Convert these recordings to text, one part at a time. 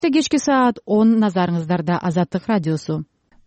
Кечки саат 10 назарыңыздарда Азаттык радиосу.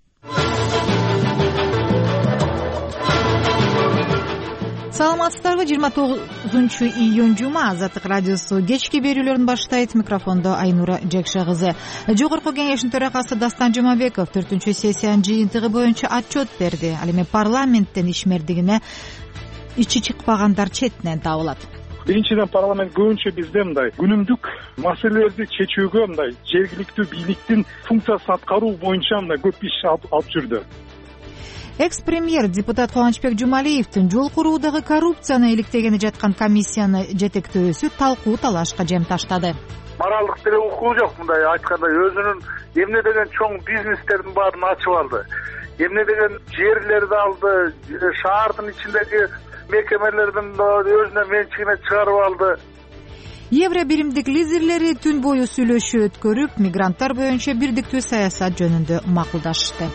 Саламатсыздарбы? 29-июнь жума Азаттык радиосу кечки берүүлөрүн баштайт. Микрофондо Айнура Жекша кызы. Жогорку кеңештин төрагасы Дастан Жумабеков 4-сессиянын жыйынтыгы боюнча отчет берди. Ал эми парламенттен ишмердигине ичи чыкпагандар четинен табылат. Биринчиден парламент көбүнчө бизде мындай күнүмдүк маселелерди чечүүгө мындай жергиликтүү бийликтин функциясын аткаруу боюнча мындай көп иш алып жүрдү. Экс-премьер депутат Кубанычбек Жумалиевдин жол куруудагы коррупцияны иликтегени жаткан комиссияны жетектөөсү талкуу талашка жем таштады. Моралдык деле укугу жок, мындай айткандай өзүнүн эмне деген чоң бизнестердин баарын ачып алды. Эмне деген жерлерди алды, шаардын ичиндеги мекемелердин өзүнө менчигине чыгарып алды. Евро биримдик лидерлери түн бою сүйлөшүү өткөрүп, мигранттар боюнча бирдиктүү саясат жөнүндө макулдашты.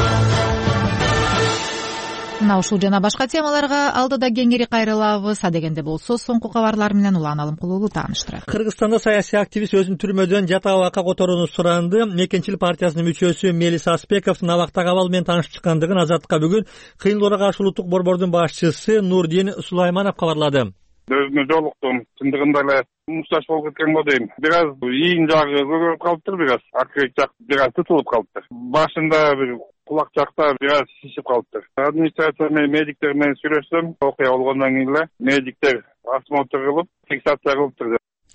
Мына ушул жана башка темаларга алдыда кеңири кайрылабыз. Адегенде болсо соңку кабарлар менен Улан Алымкулуулу тааныштырат. Кыргызстанда саясий активист өзүн түрмөдөн жата абакка которууну суранды. Мекенчил партиясынын мүчөсү Мелис Аспековдун абактагы абал менен тааныш чыккандыгын Азаттыкка бүгүн кыйынлоого каршы улуттук борбордун башчысы Нурдин Сулайманов кабарлады. Өзүнө жолуктум, чындыгында эле мушташ болуп кеткен го дейм. Бир аз ийин жагы көгөрүп калыптыр, бир аз аркырак жак бир аз тутулуп калыптыр. Башында бир кулак жакта бир аз шишип калыптыр. Администрация менен медиктер менен сүйлөшсөм, окуя болгондон кийин эле медиктер осмотр кылып, фиксация кылыптыр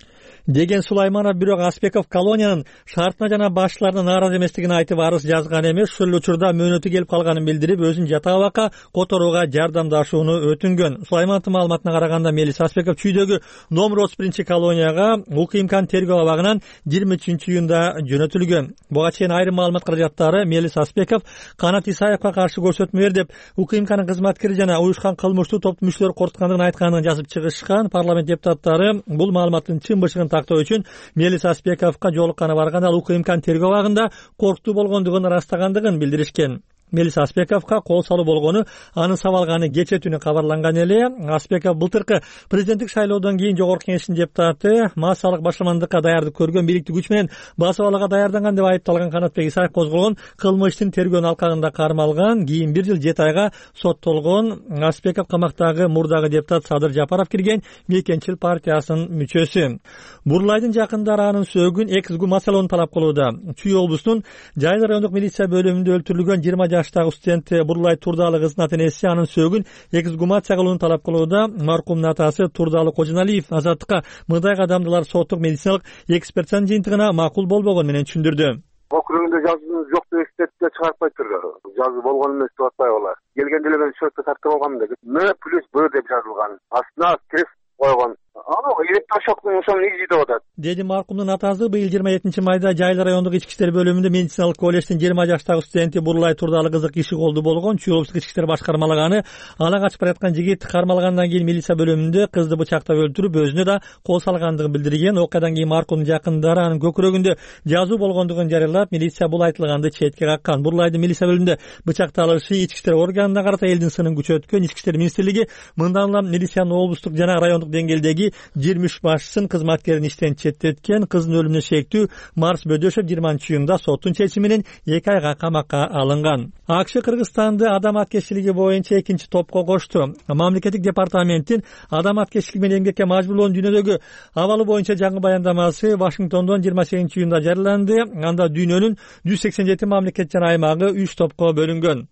деген Сулайманов. Бирок Аспеков колониянын шартына жана башчыларына нааразы эместигин айтып арыз жазган эмес, ошол эле учурда мөөнөтү келип калганын билдирип, өзүн жата абакка которууга жардамдашууну өтүнгөн. Сулаймановдун маалыматына караганда, Мелис Аспеков чүйдөгү номер 31 колонияга УКМКнын тергөө абагынан 23-июнда жөнөтүлгөн. Буга чейин айрым маалымат каражаттары Мелис Аспеков Канат Исаевга каршы көрсөтмө бер деп УКМКнын кызматкери жана уюшкан кылмыштуу топтун мүчөлөрү коркуткандыгын айтканын жазып чыгышкан. Парламент депутаттары бул маалыматтын чын бышыгын тактоо үчүн Мелис Аспековго жолукканы барганда ал УКМКнын тергөө абагында корктуу болгондугун ырастагандыгын билдиришкен. Мелис Аспековго кол салуу болгону анын сабалганы кече түнү кабарланган эле. Аспеков былтыркы президенттик шайлоодон кийин жогорку кеңештин депутаты, массалык башламандыкка даярдык көргөн бийликтик күч менен басып алууга даярданган деп айыпталган Канатбек Исаев козголгон кылмыш иштин тергөөнүн алкагында кармалган. Кийин 1 жыл 7 айга соттолгон. Аспеков камактагы мурдагы депутат Садыр Жапаров кирген мекенчил партиясынын мүчөсү. Бурлайдын жакындары анын сөөгүн эксгумациялоону талап кылууда. Чүй облусунун Жайыл райондук милиция бөлүмүндө өлтүрүлгөн 20 жаштагы студент Бурлай Турдалы кыздын ата-энеси анын сөөгүн эксгумация кылууну талап кылууда. Маркумдун атасы Турдалы Кожоналиев Азаттыкка мындай кадамдылар соттук медициналык экспертизанын жыйынтыгына макул болбогон менен түшүндүрдү. Округунда жазуу жок деп экспертиза чыгарпай турду. Жазуу болгон эмес деп атпай алар. Келген деле мен счетто тартып алгам деп. Н плюс Б деп жазылган. Астына крест койгон. Электрошоктун ошол негизи деп атат. Деди маркумдун атасы. Быйыл 27-майда Жайыл райондук ички иштер бөлүмүндө медициналык колледждин 20 жаштагы студенти Бурлай Турдалы кызы киши колду болгон. Чүй облустук ички иштер башкармалыгы ала качып бараткан жигит кармалгандан кийин милиция бөлүмүндө кызды бычактап өлтүрүп, өзүнө да кол салгандыгын билдирген. Окуядан кийин маркумдун жакындары анын көкүрөгүндө жазуу болгондугун жарыялап, милиция бул айтылганды четке каккан. Бурлайдын милиция бөлүмүндө бычакталышы ички иштер органына карата элдин сынын күчөткөн. Ички иштер министрлиги мындан улам милициянын облустук жана райондук деңгээлдеги 23 башчысын кызматкерин иштен четтеткен. Кыздын өлүмүнө шектүү Марс Бөдөшев 20-июнда соттун чечими менен 2 айга камакка алынган. АКШ Кыргызстанды адам аткечилиги боюнча экинчи топко кошту. Мамлекеттик департаменттин адам аткечилиги менен эмгекке мажбурлоонун дүйнөдөгү абалы боюнча жаңы баяндамасы Вашингтондон 28-июнда жарыяланды. Анда дүйнөнүн 187 мамлекет жана аймагы 3 топко бөлүнгөн.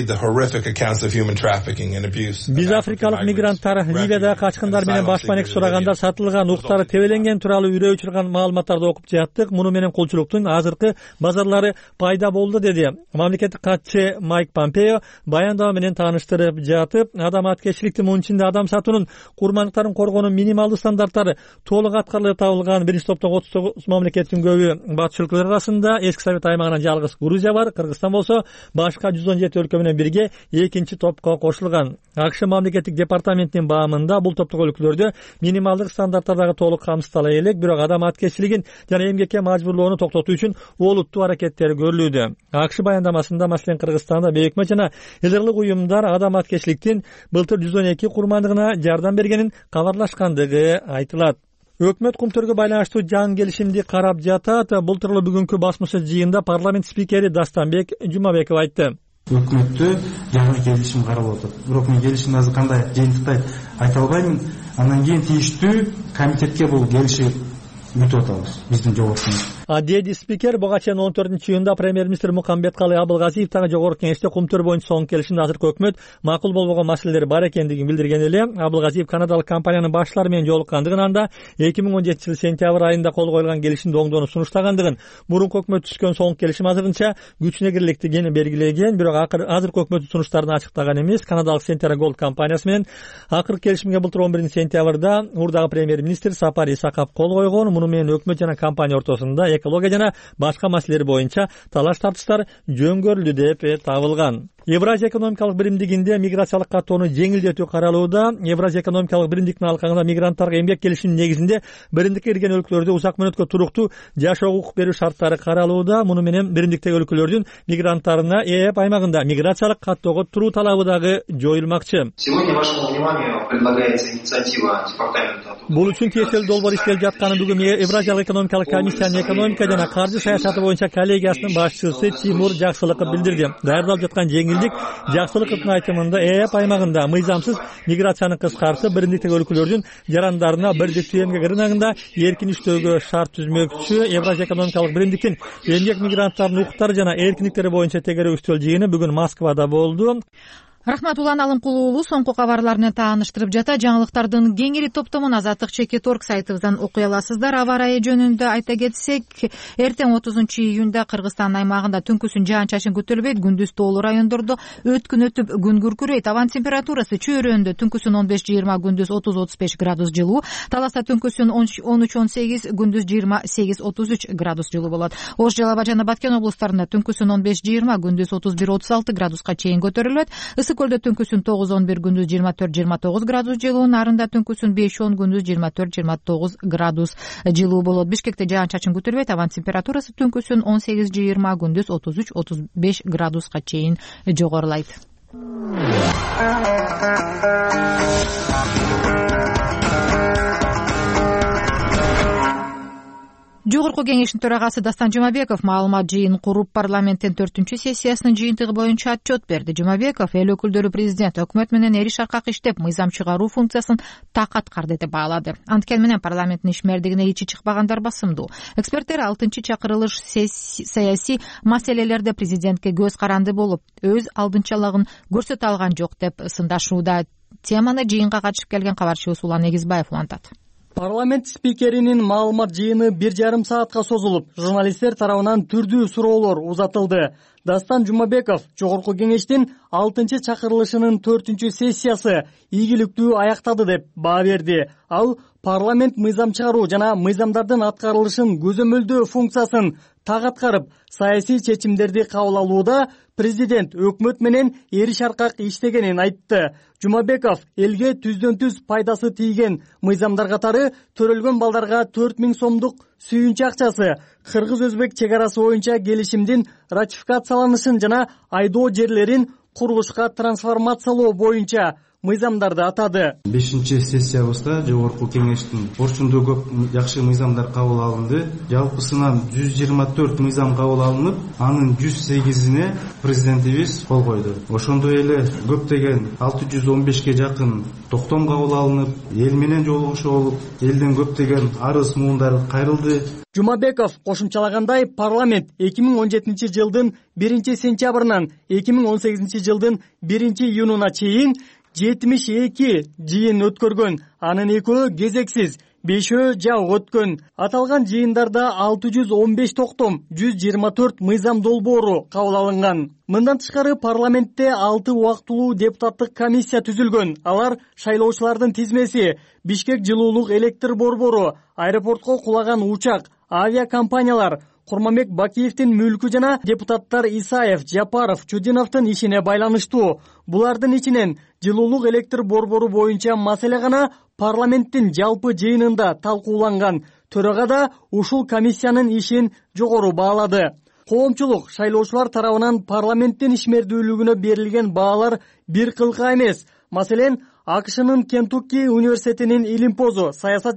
Биз африкалык мигранттар Ливияда качкындар менен башпанек сурагандар сатылган, уктары тебеленген тууралуу үрөө учурган маалыматтарды окуп жаттык. Муну менен кулчулуктун азыркы базарлары пайда болду, деди мамлекеттик катчы Майк Помпео баяндама менен тааныштырып жатып. Адам аткечиликтин мунун ичинде адам сатуунун, курмандыктарын коргоонун минималдуу стандарттары толук аткарылып табылган. Биринчи топтогу 39 мамлекеттин көбү батыш өлкөлөр арасында. Эски Совет аймагынан жалгыз Грузия бар. Кыргызстан болсо башка 117 өлкө менен бирге экинчи топко кошулган. АКШ мамлекеттик департаментинин баамында бул топтогу өлкөлөрдө минималдык стандарттардагы толук камсыздала элек, бирок адам аткечилигин жана эмгекке мажбурлоону токтотуу үчүн олуттуу аракеттер көрүлүүдө. АКШ баяндамасында маселен Кыргызстанда бейөкмөт жана элдерлик уюмдар адам аткечиликтин былтыр 112 курмандыгына жардам бергенин кабарлашкандыгы айтылат. өкмөт кумтөргө байланыштуу жаңы келишимди карап жатат. Бул тууралуу бүгүнкү басмачы жыйында парламент спикери Дастанбек Жумабеков айтты. Өкмөттө жаңы келишим каралып атат. Бирок мен келишимди азыр кандай жыйынтыкта айта албайм. Андан кийин тийиштүү комитетке бул келиши бүтүп атабыз биздин жогорку. Деди спикер буга чейин 14-июнда премьер-министр Мукамбеткали Абылгазиев дагы жогорку кеңеште кумтөр боюнча соңку келишимде азыркы өкмөт макул болбогон маселелер бар экендигин билдирген эле. Абылгазиев канадалык компаниянын баштаары менен жолуккандыгын, анда 2017 сентябрь айында кол коюлган келишимди оңдоону сунуштагандыгын, мурунку өкмөт түзгөн соңку келишим азырынча күчүнө киреликтигин белгилеген. Бирок азыркы өкмөттүн сунуштарын ачыктаган эмес. Канадалык Centera Gold компаниясы менен акыркы келишимге былтыр 11-сентябрда мурдагы премьер-министр Сапар Исаков кол койгон. Муну менен өкмөт жана компания ортосунда экология жана башка маселелер боюнча талаш тартыштар жөнгөрүлдү деп табылган. Евразия экономикалык биримдигинде миграциялык каттоону жеңилдетүү каралууда. Евразия экономикалык биримдиктин алкагында мигранттарга эмгек келишиминин негизинде биримдикке кирген өлкөлөрдө узак мөөнөткө туруктуу жашоо укук берүү шарттары каралууда. Муну менен биримдиктеги өлкөлөрдүн мигранттарына ЭЭП аймагында миграциялык каттоого туруу талабы дагы жоюлмакчы. Сегодня вашему вниманию предлагается инициатива департамента. Бул үчүн тиешелүү долбоор иштелип жатканын бүгүн Евразиялык экономикалык комиссиянын экономика жана каржы саясаты боюнча коллегиясынын башчысы Тимур Жаксылыков билдирди. Даярдалып жаткан Жаксылыковдун айтымында ЭЭП аймагында мыйзамсыз миграцияны кыскартып, биримдиктеги өлкөлөрдүн жарандарына бирдиктүү эмгек рыногунда эркин иштөөгө шарт түзмөкчү. Евразия экономикалык биримдиктин эмгек мигранттарынын укуктары жана эркиндиктери боюнча тегерөө үстөл жыйыны бүгүн Москвада болду. Рахмат, Улан Алымкулуу уулу соңку кабарлар менен тааныштырып жата. Жаңылыктардын кеңири топтомун Азаттык ЧК.орг сайтыбыздан окуй аласыздар. Аба ырайы жөнүндө айта кетсек, эртең 30-июнда Кыргызстан аймагында түнкүсүн жаан-чачын күтүлбөйт. Күндүз тоолуу райондордо өткүн өтүп күн күркүрөйт. Абанын температурасы чөйрөндө түнкүсүн 15-20, күндүз 30-35 градус жылуу. Таласта түнкүсүн 13-18, күндүз 28-33 градус жылуу болот. Ош, Жалал Абад жана Баткен облустарында түнкүсүн 15-20, күндүз 31-36 градуска чейин көтөрүлөт. Көлдө түнкүсүн 9-11, күндүз 24-29 градус жылуу. Нарында түнкүсүн 5-10, күндүз 24-29 градус жылуу болот. Бишкекте жаан-чачын күтүлбөйт. Абанын температурасы түнкүсүн 18-20, күндүз 33-35 градуска чейин жогорулайт. Жогорку кеңештин төрагасы Дастан Жумабеков маалымат жыйын куруп, парламенттин 4-сессиясынын жыйынтыгы боюнча отчет берди. Жумабеков эл өкүлдөрү президент өкмөт менен эри шаркак иштеп, мыйзам чыгаруу функциясын так аткарды деп баалады. Анткени менен парламенттин ишмердигине ичи чыкпагандар басымдуу. Эксперттер 6-чакырылыш саясий маселелерде президентке көз каранды болуп, өз алдынчалыгын көрсөтө алган жок деп сындашууда. Теманы жыйынга катышып келген кабарчыбыз Улан Эгизбаев улантат. Парламент спикеринин маалымат жыйыны 1,5 саатка созулуп, журналисттер тарабынан түрдүү суроолор узатылды. Дастан Жумабеков жогорку кеңештин 6-чакырылышынын 4-сессиясы ийгиликтүү аяктады деп баа берди. Ал парламент мыйзам чыгаруу жана мыйзамдардын аткарылышын көзөмөлдөө функциясын так аткарып, саясий чечимдерди кабыл алууда президент өкмөт менен эри шаркак иштегенин айтты. Жумабеков элге түздөн-түз пайдасы тийген мыйзамдар катары төрөлгөн балдарга 4000 сомдук сүйүнчү акчасы, кыргыз-өзбек чек арасы боюнча келишимдин ратификацияланышын жана айдоо жерлерин курулушка трансформациялоо боюнча мыйзамдарды атады. 5-сессиябызда жогорку кеңештин борчундуу көп жакшы мыйзамдар кабыл алынды. Жалпысынан 124 мыйзам кабыл алынып, анын 108-ине президентибиз кол койду. Ошондой эле көптөгөн 615ке жакын токтом кабыл алынып, эл менен жолугушуу болуп, элден көптөгөн арыз муундар кайрылды. Жумабеков кошумчалагандай, парламент 2017 жылдын 1-сентябрынан 2018 жылдын 1-июнуна чейин 72 жыйын өткөргөн. Анын 2-өө кезексиз, 5-өө жабык өткөн. Аталган жыйындарда 615 токтом, 124 мыйзам долбоору кабыл алынган. Мындан тышкары парламентте 6 убактылуу депутаттык комиссия түзүлгөн. Алар шайлоочулардын тизмеси, Бишкек жылуулук электр борбору, аэропортко кулаган учак, авиакомпаниялар, Курманбек Бакиевдин мүлкү жана депутаттар Исаев, Жапаров, Чудиновдун ишине байланыштуу. Булардын ичинен жылуулук электр борбору боюнча маселе гана парламенттин жалпы жыйынында талкууланган. Төрага да ушул комиссиянын ишин жогору баалады. Коомчулук шайлоочулар тарабынан парламенттин ишмердүүлүгүнө берилген баалар бир кылка эмес. Маселен, АКШнын Кентукки университетинин илим позу, саясат жана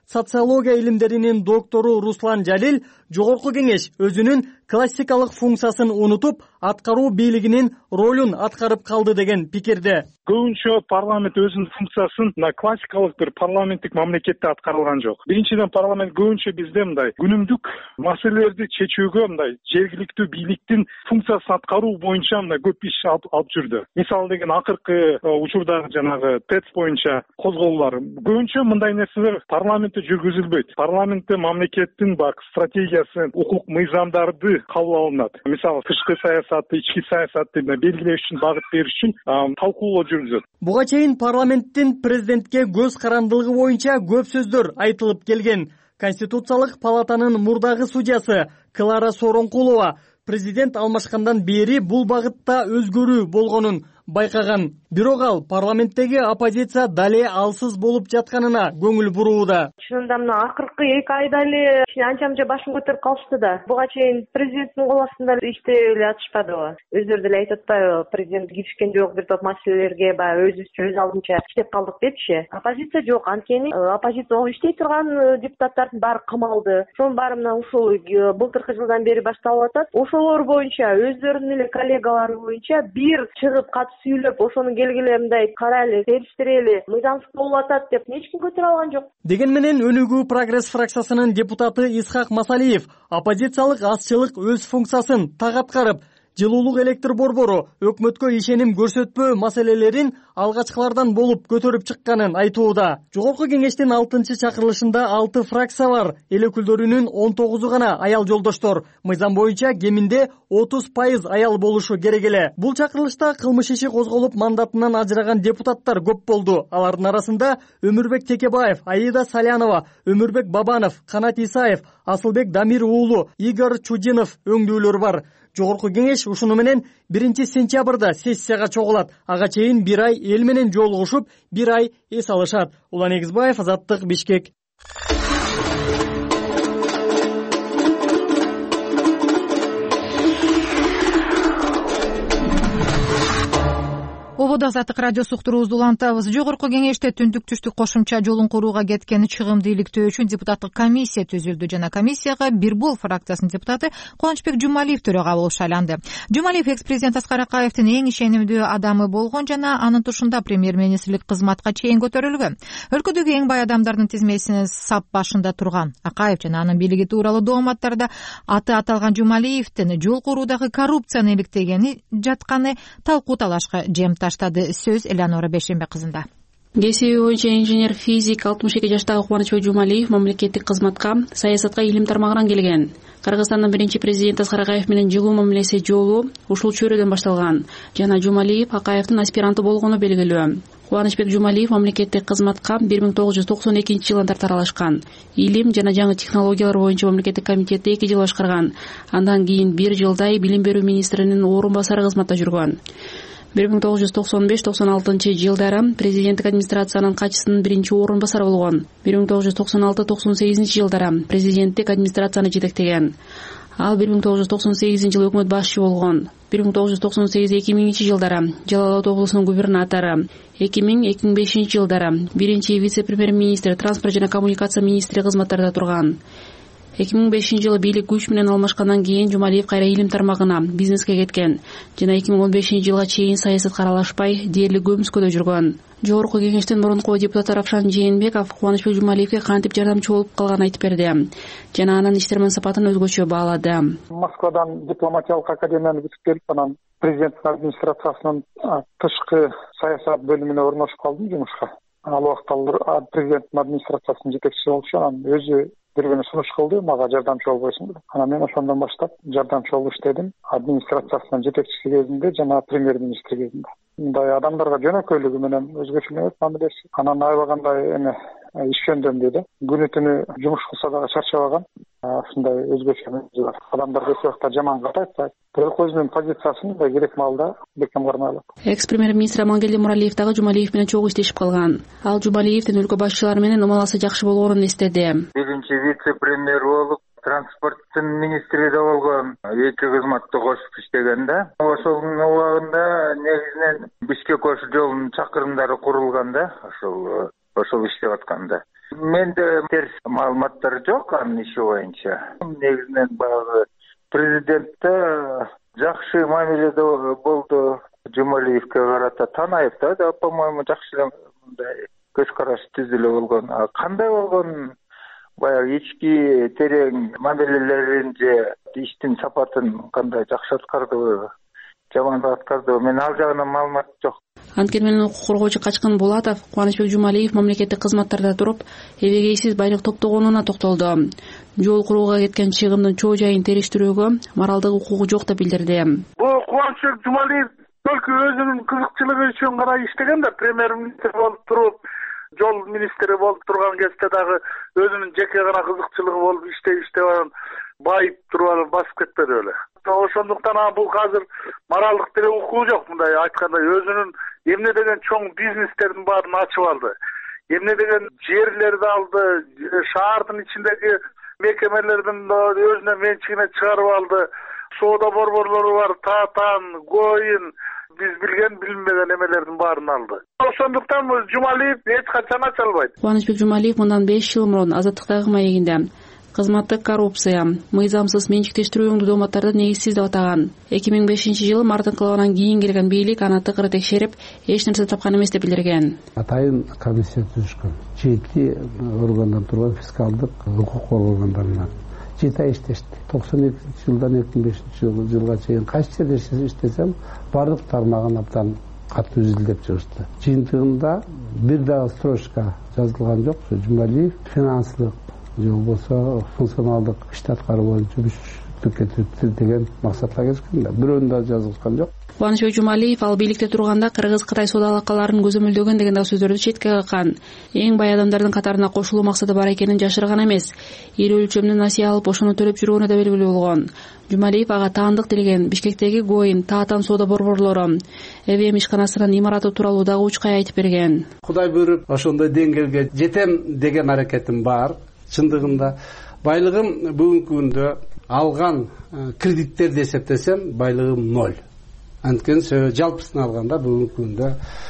социология илимдеринин доктору Руслан Жалил жогорку кеңеш өзүнүн классикалык функциясын унутуп, аткаруу бийлигинин ролун аткарып калды деген пикирде. Көбүнчө парламент өзүнүн функциясын классикалык бир парламенттик мамлекетте аткарылган жок. Биринчиден парламент көбүнчө бизде мындай күнүмдүк маселелерди чечүүгө мындай жергиликтүү бийликтин функциясын аткаруу боюнча мындай көп иш алып жүрдү. Мисалы деген акыркы учурдагы жанагы ТЭЦ боюнча козголуулар көбүнчө мындай нерселер парламентте жүргүзүлбөйт. Парламентте мамлекеттин бак стратегиясы, укук мыйзамдарды кабыл алынат. Мисалы тышкы саясатты, ички саясатты белгилеш үчүн, багыт бериш үчүн талкуулоо жүргүзөт. Буга чейин парламенттин президентке көз карандылыгы боюнча көп сөздөр айтылып келген. Конституциялык палатанын мурдагы судьясы Клара Сооронкулова президент алмашкандан бери бул багытта өзгөрүү болгонун байкаган. Бирок ал парламенттеги оппозиция дале алсыз болуп жатканына көңүл бурууда. Чынында мына акыркы 2 айда эле анча-мынча башын көтөрүп калышты да. Буга чейин президенттин кол астында иштей эле атышпадыбы? Өздөрү деле айтып атпайбы? Президент киришкен жок бир топ маселелерге баягы өз алдынча иштеп калдык депчи. Оппозиция жок. Анткени оппозиция иштей турган депутаттардын баары камалды. Ошонун баары мына ушул былтыркы жылдан бери башталып атат. Ошолор боюнча өздөрүнүн эле коллегалары боюнча бир чыгып сүйлөп, ошонун келгилеринде карайлы, териштирели, мыйзамсыз болуп атат деп эч ким көтөрө алган жок. Деген менен Өнүгүү прогресс фракциясынын депутаты Исхак Масалиев оппозициялык азчылык өз функциясын так аткарып, жылуулук электр борбору өкмөткө ишеним көрсөтпөө маселелерин алгачкылардан болуп көтөрүп чыкканын айтууда. Жогорку кеңештин 6-чы чакырылышында 6 фракция бар, эл өкүлдөрүнүн 19-у гана аял жолдоштор. Мыйзам боюнча кеминде 30% аял болушу керек эле. Бул чакырылышта кылмыш иши козголуп мандатынан ажыраган депутаттар көп болду. Алардын арасында Өмүрбек Текебаев, Аида Салянова, Өмүрбек Бабанов, Канат Исаев, Асылбек Дамир уулу, Игорь Чудинов өңдүүлөр бар. Жогорку кеңеш ушуну менен 1-сентябрда сессияга чогулат. Ага чейин 1 ай эл менен жолугушуп, 1 ай эс алышат. Улан Эгизбаев, Азаттык, Бишкек. Ободо Азаттык радиосу уктуруубузду улантабыз. Жогорку кеңеште түндүк-түштүк кошумча жолун курууга кеткен чыгымды иликтөө үчүн депутаттык комиссия түзүлдү жана комиссияга Бир Бол фракциясынын депутаты Кубанычбек Жумалиев төрага болуп шайланды. Жумалиев экс-президент Аскар Акаевдин эң ишенимдүү адамы болгон жана анын тушунда премьер-министрлик кызматка чейин көтөрүлгөн. Өлкөдөгү эң бай адамдардын тизмесинин сап башында турган Акаев жана анын бийлиги тууралуу дооматтарда аты аталган Жумалиевдин жол куруудагы коррупцияны иликтегени жатканы талкуу талашка жем таштады. Сөз Элеонора Бешембе кызында. Кесиби боюнча инженер-физик 62 жаштагы Кубанычбек Жумалиев мамлекеттик кызматка, саясатка илим тармагынан келген. Кыргызстандын биринчи президенти Аскар Акаев менен жылуу мамилеси жолу ушул чөйрөдөн башталган жана Жумалиев Акаевдин аспиранты болгону белгилүү. Кубанычбек Жумалиев мамлекеттик кызматка 1992 жылында таралышкан. Илим жана жаңы технологиялар боюнча мамлекеттик комитетти 2 жыл башкарган. Андан кийин 1 жылдай билим берүү министринин орун басары кызматта жүргөн. 1995-96 жылдары президенттик администрациянын катчысынын биринчи орун басары болгон. 1996-98 жылдары президенттик администрацияны жетектеген. Ал 1998 жылы өкмөт башчы болгон. 1998-2000 жылдары Жалал Абад облусунун губернатору, 2000-2005 жылдары биринчи вице-премьер-министр, транспорт жана коммуникация министри кызматтарында турган. 2005 жылы бийлик күч менен алмашкандан кийин Жумалиев кайра илим тармагына, бизнеске кеткен жана 2015 жылга чейин саясатка аралашпай, дээрлик көмүскөдө жүргөн. Жогорку кеңештин мурунку депутаты Равшан Жээнбеков Кубанычбек Жумалиевге кантип жардамчы болуп калганын айтып берди жана анын иштер мансапатын өзгөчө баалады. Москвадан дипломатиялык академияны бүтүп келип, анан президенттин администрациясынын тышкы саясат бөлүмүнө орношуп калдым жумушка. Ал убакта президенттин администрациясынын жетекчиси болчу, анан өзү бир сунуш кылды, мага жардамчы болбойсуңбу деп. Анан мен ошондон баштап жардамчы болуп иштедим. Администрациясынын жетекчиси кезинде жана премьер-министр кезинде. Мындай адамдарга жөнөкөйлүгү менен өзгөчөлөнөт мамилеси. Анан айбагандай ишкөндөм дейди. Күнү түнү жумуш кылса дагы чарчабаган. Ушундай өзгөчө мүнөзү бар. Адамдар көчө жакта жаман катайт. Бирок өзүнүн позициясын керек маалда бекем кармайлап. Экс-премьер-министр Амангелди Муралиев дагы Жумалиев менен чогуу иштешип калган. Ал Жумалиевдин өлкө башчылары менен умаласы жакшы болгонун эстеди. Биринчи вице-премьер болуп, транспорттун министри да болгон, 2 кызматты кошуп иштеген да. Ошонун убагында негизинен Бишкек-Ош жолунун чакырымдары курулган да, ошол иштеп атканда. Менде терс маалыматтар жок анын иши боюнча. Негизинен баягы президентте жакшы мамиледе болду. Жумалиевке карата Танаевда да, по-моему, жакшы мындай көз караш түзүлө болгон. Кандай болгон баягы ички терең мамилелерин же иштин сапатын кандай жакшы аткардыбы, жаман аткардыбы, мен ал жагынан маалымат жок. Анткени менен укук коргоочу Качкын Булатов Кубанычбек Жумалиев мамлекеттик кызматтарда туруп, эбегейсиз байлык топтогонуна токтолду. Жол курууга кеткен чыгымдын чоо жайын териштирүүгө моралдык укугу жок деп билдирди. Бул Кубанычбек Жумалиев только өзүнүн кызыкчылыгы үчүн гана иштеген да, премьер-министр болуп туруп, жол министри болуп турган кезде дагы өзүнүн жеке гана кызыкчылыгы болуп иштеп байып туруп басып кетпеди беле. Ошондуктан бул азыр моралдык деле укугу жок, мындай айтканда өзүнүн эмне деген чоң бизнестердин баарын ачып алды. Эмне деген жерлерди алды, шаардын ичиндеги мекемелердин өзүнө менчигине чыгарып алды. Соода борборлору бар, Татан, Гоин, биз билген билинбеген эмелердин баарын алды. Ошондуктан Жумалиев эч качан ача албайт. Кубанычбек Жумалиев мындан 5 жыл мурун Азаттыктагы маегинде кызматтык коррупция, мыйзамсыз менчиктештирүүңдү дооматтарды негизсиз деп атаган. 2005-жылы март инкылабынан кийин келген бийлик аны тыкыр текшерип, эч нерсе тапкан эмес деп билдирген. Атайын комиссия түзүшкөн. 7 органдан турган фискалдык укук органдарынан 7 ай иштешти. 92-жылдан 2005-жылга чейин кайсы жерде иштесем, бардык тармагын абдан катуу изилдеп чыгышты. Жыйынтыгында бир дагы строчка жазылган жок. Жумалиев финанслык же болбосо функционалдык ишти аткаруу боюнча бүтүктү деген максатка келишкен да. Бирөөнү да жазылган жок. Кубанычбек Жумалиев ал бийликте турганда Кыргыз-Кытай соода алакаларын көзөмөлдөгөн деген сөздөрдү четке каккан. Эң бай адамдардын катарына кошулуу максаты бар экенин жашырган эмес. Эл өлчөмдү насыя алып ошону төлөп жүргөнү да белгилүү болгон. Жумалиев ага таандык тилеген Бишкектеги Гоин, Татан соода борборлору, ЭВМ ишканасынын имараты тууралуу дагы учкай айтып берген. Кудай буйруп, ошондой деңгээлге жетем деген аракетим бар. Чындыгында байлыгым бүгүнкү күндө алган кредиттерди эсептесем байлыгым 0. Анткени жалпысын алганда бүгүнкү күндө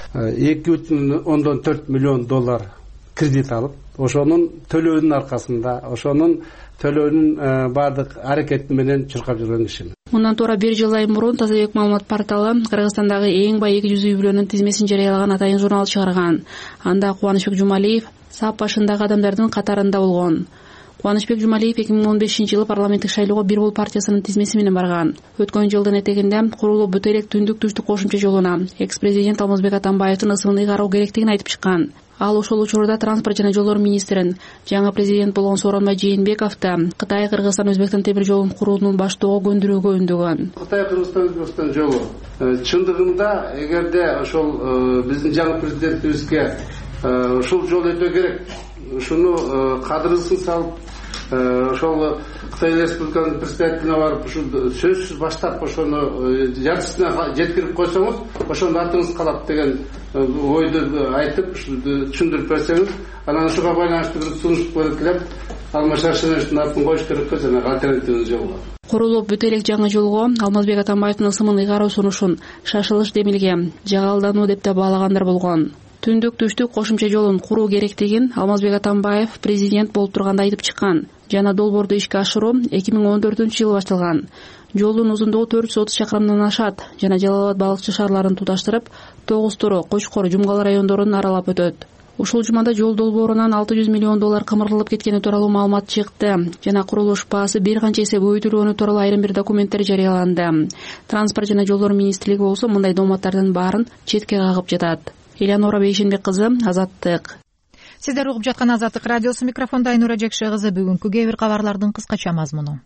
2,4 миллион доллар кредит алып, ошонун төлөөнүн аркасында, ошонун төлөөнүн бардык аракети менен чуркап жүргөн кишимин. Мындан туура 1 жыл мурун Тазабек маалымат порталы Кыргызстандагы эң бай 200 үй бүлөнүн тизмесин жарыялаган атайын журнал чыгарган. Анда Кубанычбек Жумалиев сап башындагы адамдардын катарында болгон. Кубанычбек Жумалиев 2015-жылы парламенттик шайлоого Бир Бул партиясынын тизмеси менен барган. Өткөн жылдын этегинде курулуп бүтө элек түндүк-түштүк кошумча жолуна экс-президент Алмазбек Атамбаевдин ысымын ыйгаруу керектигин айтып чыккан. Ал ошол учурда транспорт жана жолдор министрин, жаңы президент болгон Сооронбай Жээнбековду Кытай, Кыргызстан, Өзбекстан темир жолун курууну баштоого көндүрүүгө үндөгөн. Кытай, Кыргызстан, Өзбекстан жолу чындыгында эгерде ошол биздин жаңы президентибизге ушул жол өтө керек, ушуну кадырысын салып, ошол Кытай Республиканын представителине барып, ушу сөзсүз баштап ошону жартысына жеткирип койсоңуз, ошондо атыңыз калат деген ойду айтып, түшүндүрүп берсеңиз, анан ушуга байланыштуу бир сунуш белгилеп, Алмашашевичтин атын коюш керек болсо, жана альтернативный жол бар. Курулуп бүтө элек жаңы жолго Алмазбек Атамбаевдин ысымын ыйгаруу сунушун шашылыш демилге, жагалдануу деп да баалагандар болгон. Түндүк-түштүк кошумча жолун куруу керектигин Алмазбек Атамбаев президент болуп турганда айтып чыккан. Жана долбоорду ишке ашыруу 2014-жылы башталган. Жолдун узундугу 430 чакырымдан ашат жана Жалал Абад балыкчы шаарларын туташтырып, Тогуз Тору, Кочкор, Жумгал райондорун аралап өтөт. Ушул жумада жол долбоорунан 600 миллион доллар кымырылып кеткени тууралуу маалымат чыкты. Жана курулуш баасы бир канча эсе көбөйтүлгөнү тууралуу айрым бир документтер жарыяланды. Транспорт жана жолдор министрлиги болсо мындай дооматтардын баарын четке кагып жатат. Элянора Бейшенбек кызы, Азаттык. Сиздер угуп жаткан Азаттык радиосу, микрофондо Айнура Жекше кызы. Бүгүнкү кээ бир кабарлардын кыскача мазмуну.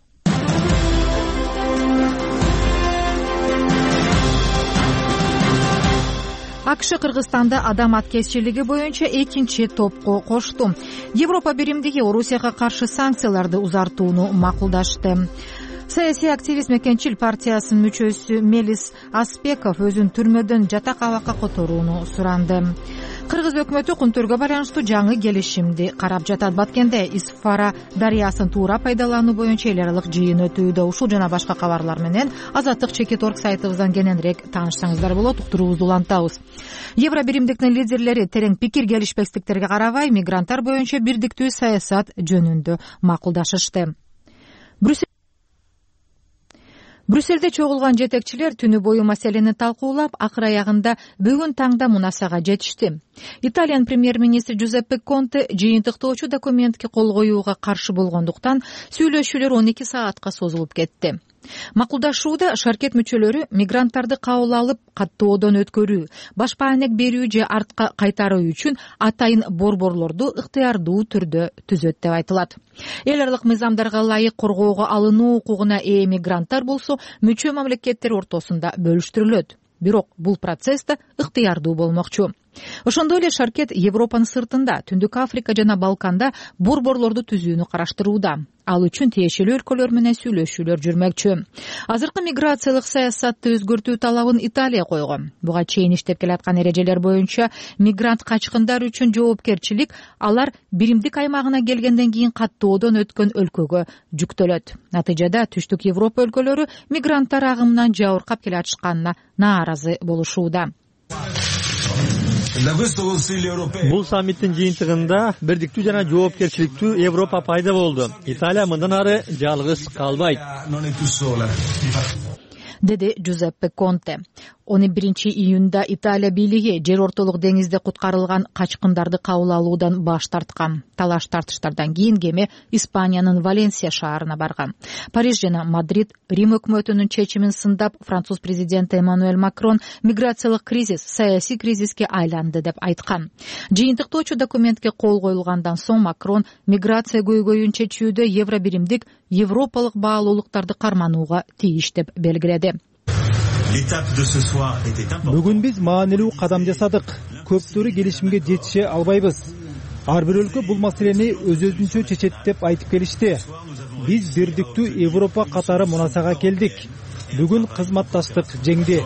АКШ Кыргызстанды адам аткезчилиги боюнча экинчи топко кошту. Европа биримдиги Орусияга каршы санкцияларды узартууну макулдашты. Саясий активист Мекенчил партиясынын мүчөсү Мелис Аспеков өзүн түрмөдөн жатак абакка которууну суранды. Кыргыз өкмөтү кунтөргө байланыштуу жаңы келишимди карап жатат. Баткенде Исфара дарыясын туура пайдалануу боюнча эл аралык жыйын өтүүдө. Ушул жана башка кабарлар менен Азаттык Чекит.org сайтыбыздан кененирээк таанышсаңыздар болот. Уктуруубузду улантабыз. Евро биримдиктин лидерлери терең пикир келишпестиктерге карабай мигранттар боюнча бирдиктүү саясат жөнүндө макулдашышты. Брюссельде чогулган жетекчилер түнү бою маселени талкуулап, акыр аягында бүгүн таңда мунасага жетишти. Италиянын премьер-министри Джузеппе Конте жыйынтыктоочу документке кол коюуга каршы болгондуктан сүйлөшүүлөр 12 саатка созулуп кетти. Макулдашууда шаркет мүчөлөрү мигранттарды кабыл алып, каттоодон өткөрүү, башпаанек берүү же артка кайтаруу үчүн атайын борборлорду ыктыярдуу түрдө түзөт деп айтылат. Эл аралык мыйзамдарга ылайык коргоого алынуу укугуна ээ мигранттар болсо, мүчө мамлекеттер ортосунда бөлүштүрүлөт. Бирок бул процесс да ыктыярдуу болмокчу. Ошондой эле шаркет Европанын сыртында, Түндүк Африка жана Балканда борборлорду түзүүнү караштырууда. Ал үчүн тиешелүү өлкөлөр менен сүйлөшүүлөр жүрмөкчү. Азыркы миграциялык саясатты өзгөртүү талабын Италия койгон. Буга чейин иштеп келаткан эрежелер боюнча мигрант качкындар үчүн жоопкерчилик алар биримдик аймагына келгенден кийин каттоодон өткөн өлкөгө жүктөлөт. Натыйжада Түштүк Европа өлкөлөрү мигранттар агымынан жабыркап келатышканына нааразы болушууда. Бул саммиттин жыйынтыгында бирдиктүү жана жоопкерчиликтүү Европа пайда болду. Италия мындан ары жалгыз калбайт, деди Джузеппе Конте. 11-июнда Италия бийлиги жер ортолук деңизде куткарылган качкындарды кабыл алуудан баш тарткан. Талаш тартыштардан кийин кеме Испаниянын Валенсия шаарына барган. Париж жана Мадрид Рим өкмөтүнүн чечимин сындап, француз президенти Эммануэль Макрон миграциялык кризис саясий кризиске айланды деп айткан. Жыйынтыктоочу документке кол коюлгандан соң Макрон миграция көйгөйүн чечүүдө евро биримдик европалык баалуулуктарды карманууга тийиш деп белгиледи. Бүгүн биз маанилүү кадам жасадык. Көптөрү келишимге жетише албайбыз. Ар бир өлкө бул маселени өз-өзүнчө чечет деп айтып келишти. Биз бирдиктүү Европа катары мунасага келдик. Бүгүн кызматташтык жеңди.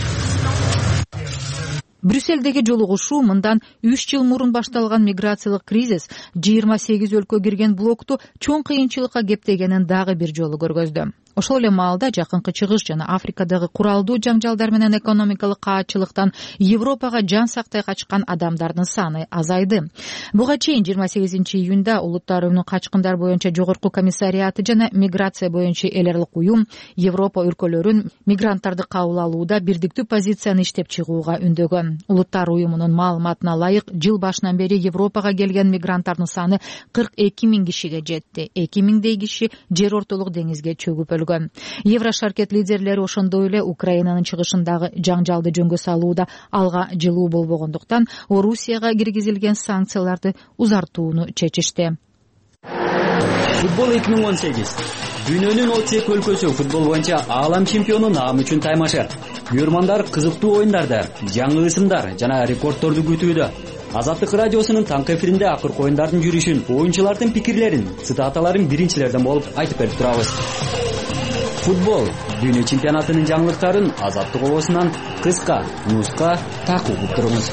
Брюссельдеги жолугушуу мындан 3 жыл мурун башталган миграциялык кризис 28 өлкө кирген блокту чоң кыйынчылыкка кептегенин дагы бир жолу көргөздү. Ошол эле маалда Жакынкы Чыгыш жана Африкадагы куралдуу жаңжалдар менен экономикалык каатчылыктан Европага жан сактай качкан адамдардын саны азайды. Буга чейин 28-июнда Улуттар уюмунун качкындар боюнча жогорку комиссариаты жана миграция боюнча эл аралык уюм Европа өлкөлөрүн мигранттарды кабыл алууда бирдиктүү позицияны иштеп чыгууга үндөгөн. Улуттар уюмунун маалыматына ылайык, жыл башынан бери Европага келген мигранттардын саны 42 000 кишиге жетти. 2 000 киши жер ортолук деңизге чөгүп өлгөн. Евро шаркет лидерлери ошондой эле Украинанын чыгышындагы жаңжалды жөнгө салууда алга жылуу болбогондуктан Орусияга киргизилген санкцияларды узартууну чечишти. Футбол 2018. Дүйнөнүн 32 өлкөсү футбол боюнча аалам чемпиону наам үчүн таймашар. Көрөрмандар кызыктуу оюндарды, жаңы ысымдар жана рекордторду күтүүдө. Азаттык радиосунун таңкы эфиринде акыркы оюндардын жүрүшүн, оюнчулардын пикирлерин, цитаталарын биринчилерден болуп айтып берип турабыз. Футбол дүйнө чемпионатынын жаңылыктарын Азаттык обосунан кыска, нуска такып туруңуз.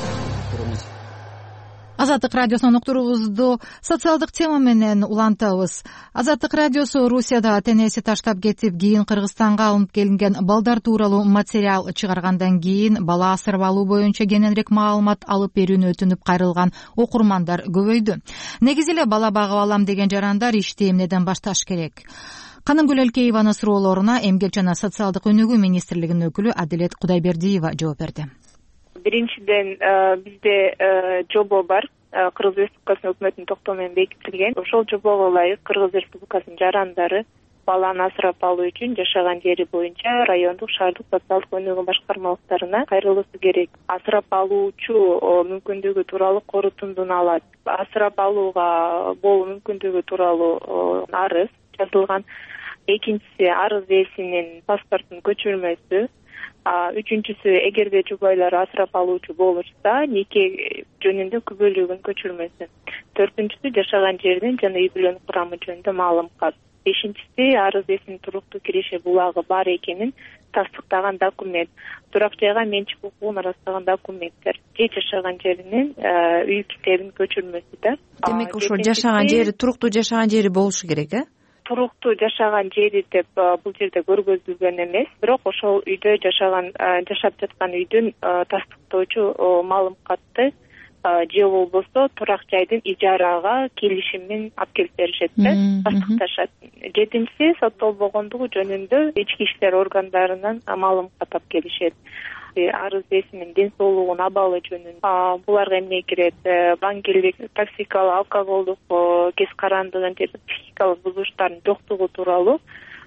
Азаттык радиосунун уктуруубузду социалдык тема менен улантабыз. Азаттык радиосу Русияда тенеси таштап кетип, кийин Кыргызстанга алынып келинген балдар тууралуу материал чыгаргандан кийин бала асырап алуу боюнча кененирээк маалымат алып берүүнү өтүнүп кайрылган окурмандар көбөйдү. Негизи эле бала багып алам деген жарандар ишти эмнеден башташ керек? Канынгүл Элкееванын суроолоруна Эмгек жана социалдык өнүгүү министрлигинин өкүлү Адилет Кудайбердиева жооп берди. Биринчиден бизде жобо бар. Кыргыз Республикасынын өкмөтүнүн токтому менен бекитилген. Ошол жобого ылайык Кыргыз Республикасынын жарандары баланы асырап алуу үчүн жашаган жери боюнча райондук, шаардык социалдык өнүгүү башкармалыктарына кайрылышы керек. Асырап алуучу мүмкүндүгү тууралуу корутундуну алат. Асырап алууга болуу мүмкүндүгү тууралуу арыз жазылган. Экинчиси арыз ээсинин паспортунун көчүрмөсү. Үчүнчүсү эгерде жубайлар асырап алуучу болушса, нике жөнүндө күбөлүгүн көчүрмөсү. Төртүнчүсү жашаган жердин жана үй бүлөнүн курамы жөнүндө маалымат. Бешинчиси арыз ээсинин туруктуу киреше булагы бар экенин тастыктаган документ. Турак жайга менчик укугун ырастаган документтер. же жашаган жеринен үй китебин көчүрмөсү да. Демек ошо жашаган жери, туруктуу жашаган жери болушу керек, туруктуу жашаган жери деп бул жерде көргөзүлгөн эмес, бирок ошол үйдө жашап жаткан үйдүн тастыктоочу маалымкатты же болбосо турак жайдын ижарага келишимин алып келип беришет да, тастыкташат. Жетинчиси, соттолбогондугу жөнүндө ички иштер органдарынан маалымкат алып келишет. Арыз ээсинин ден соолугунун абалы жөнүндө буларга эмне кирет? Баңгелик, токсикалык, алкоголдук кез карандыгын же психикалык бузулуштардын жоктугу тууралуу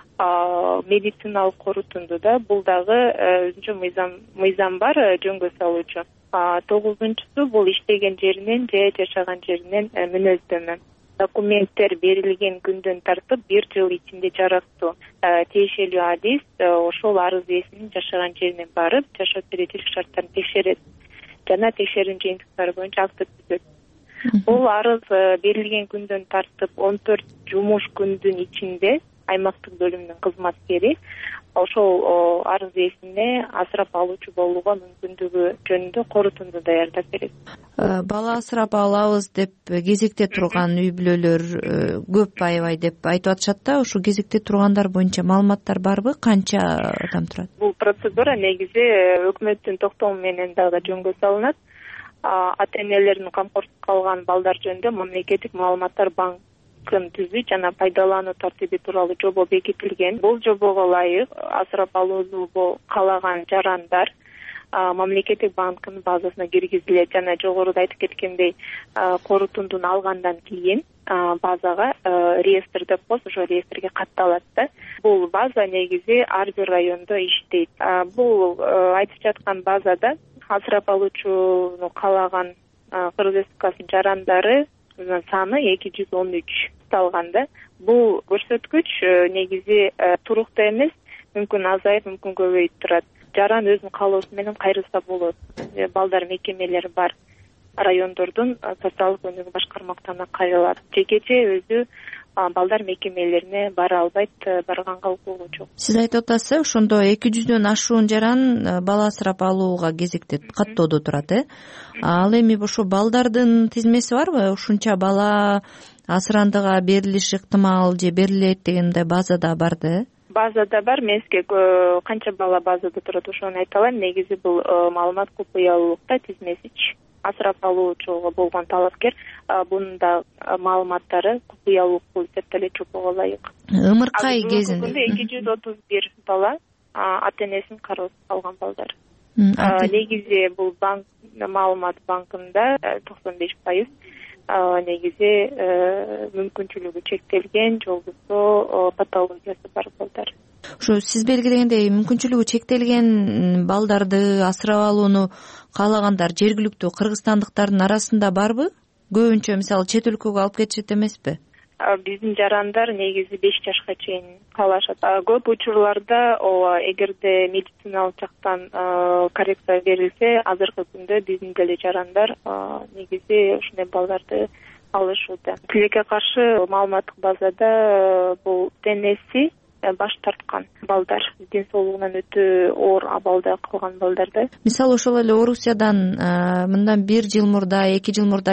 медициналык корутунду да. Бул дагы өзүнчө мыйзам бар жөнгө салуучу. 9-нчусу бул иштеген жеринен же жашаган жеринен мүнөздөмө. Документтер берилген күндөн тартып 1 жыл ичинде жараттуу тиешелүү адис ошол арыз ээсинин жашаган жерине барып, жашоо берүүчүлүк шарттарын текшерет жана текшерүү жыйынтыктары боюнча акт түзөт. Бул арыз берилген күндөн тартып 14 жумуш күндүн ичинде аймактык бөлүмдүн кызматкери ошол арыз ээсине асырап алуучу болууга мүмкүндүгү жөнүндө корутунду даярдап берет. Бала асырап алабыз деп кезекте турган үй бүлөлөр көп аябай деп айтып атышат да. Ошо кезекте тургандар боюнча маалыматтар барбы? Канча адам турат? Бул процедура негизи өкмөттүн токтому менен дагы жөнгө салынат. Ата-энелердин камкорсузга алган балдар жөнүндө мамлекеттик маалыматтар банкын түзүү жана пайдалануу тартиби тууралуу жобо бекитилген. Бул жобого ылайык асырап алууну каалаган жарандар мамлекеттик банктын базасына киргизилет жана жогоруда айтып кеткендей корутундуну алгандан кийин базага реестр деп коебуз, ошо реестрге катталат да. Бул база негизи ар бир райондо иштейт. Бул айтып жаткан базада асырап алуучуну каалаган Кыргыз Республикасынын жарандары саны 213 талган да. Бул көрсөткүч негизи туруктуу эмес, мүмкүн азайып, мүмкүн көбөйүп турат. Жаран өзүнүн каалоосу менен кайрылса болот. Балдар мекемелери бар. Райондордун социалдык өнүгүү башкармактарына кайрылат. Жекече өзү балдар мекемелерине бара албайт, барганга укугу жок. Сиз айтып атасыз, ошондо 200дөн ашуун жаран бала асырап алууга кезекте каттоодо турат, Ал эми ошо балдардын тизмеси барбы? Ушунча бала асырандыга берилиши ыктымал же берилет дегенде базада барды? Базада бар. Мен сизге канча бала базада турат ошону айта алайм. Негизи бул маалымат купуялуулукта тизмесичи. Асырап алуучуга болгон талапкер бунун да маалыматтары купуялуулук болуп эсептелет жобого ылайык. Ымыркай кезинде 231 бала ата-энесинин кароосуз калган балдар. Негизи бул банк маалымат банкында 95% негизи мүмкүнчүлүгү чектелген, же болбосо патологиясы бар балдар. Ошо сиз белгилегендей мүмкүнчүлүгү чектелген балдарды асырап алууну каалагандар жергиликтүү кыргызстандыктардын арасында барбы? Көбүнчө мисалы чет өлкөгө алып кетишет эмеспи? Биздин жарандар негизи 5 жашка чейин каалашат. Көп учурларда эгерде медициналык жактан коррекция берилсе, азыркы күндө биздин деле жарандар негизи ушундай балдарды алышууда. Тилекке каршы маалыматтык базада бул денеси баш тарткан балдар, ден соолугунан өтө оор абалда калган балдарда. Мисалы ошол эле Орусиядан мындан 1 жыл мурда, 2 жыл мурда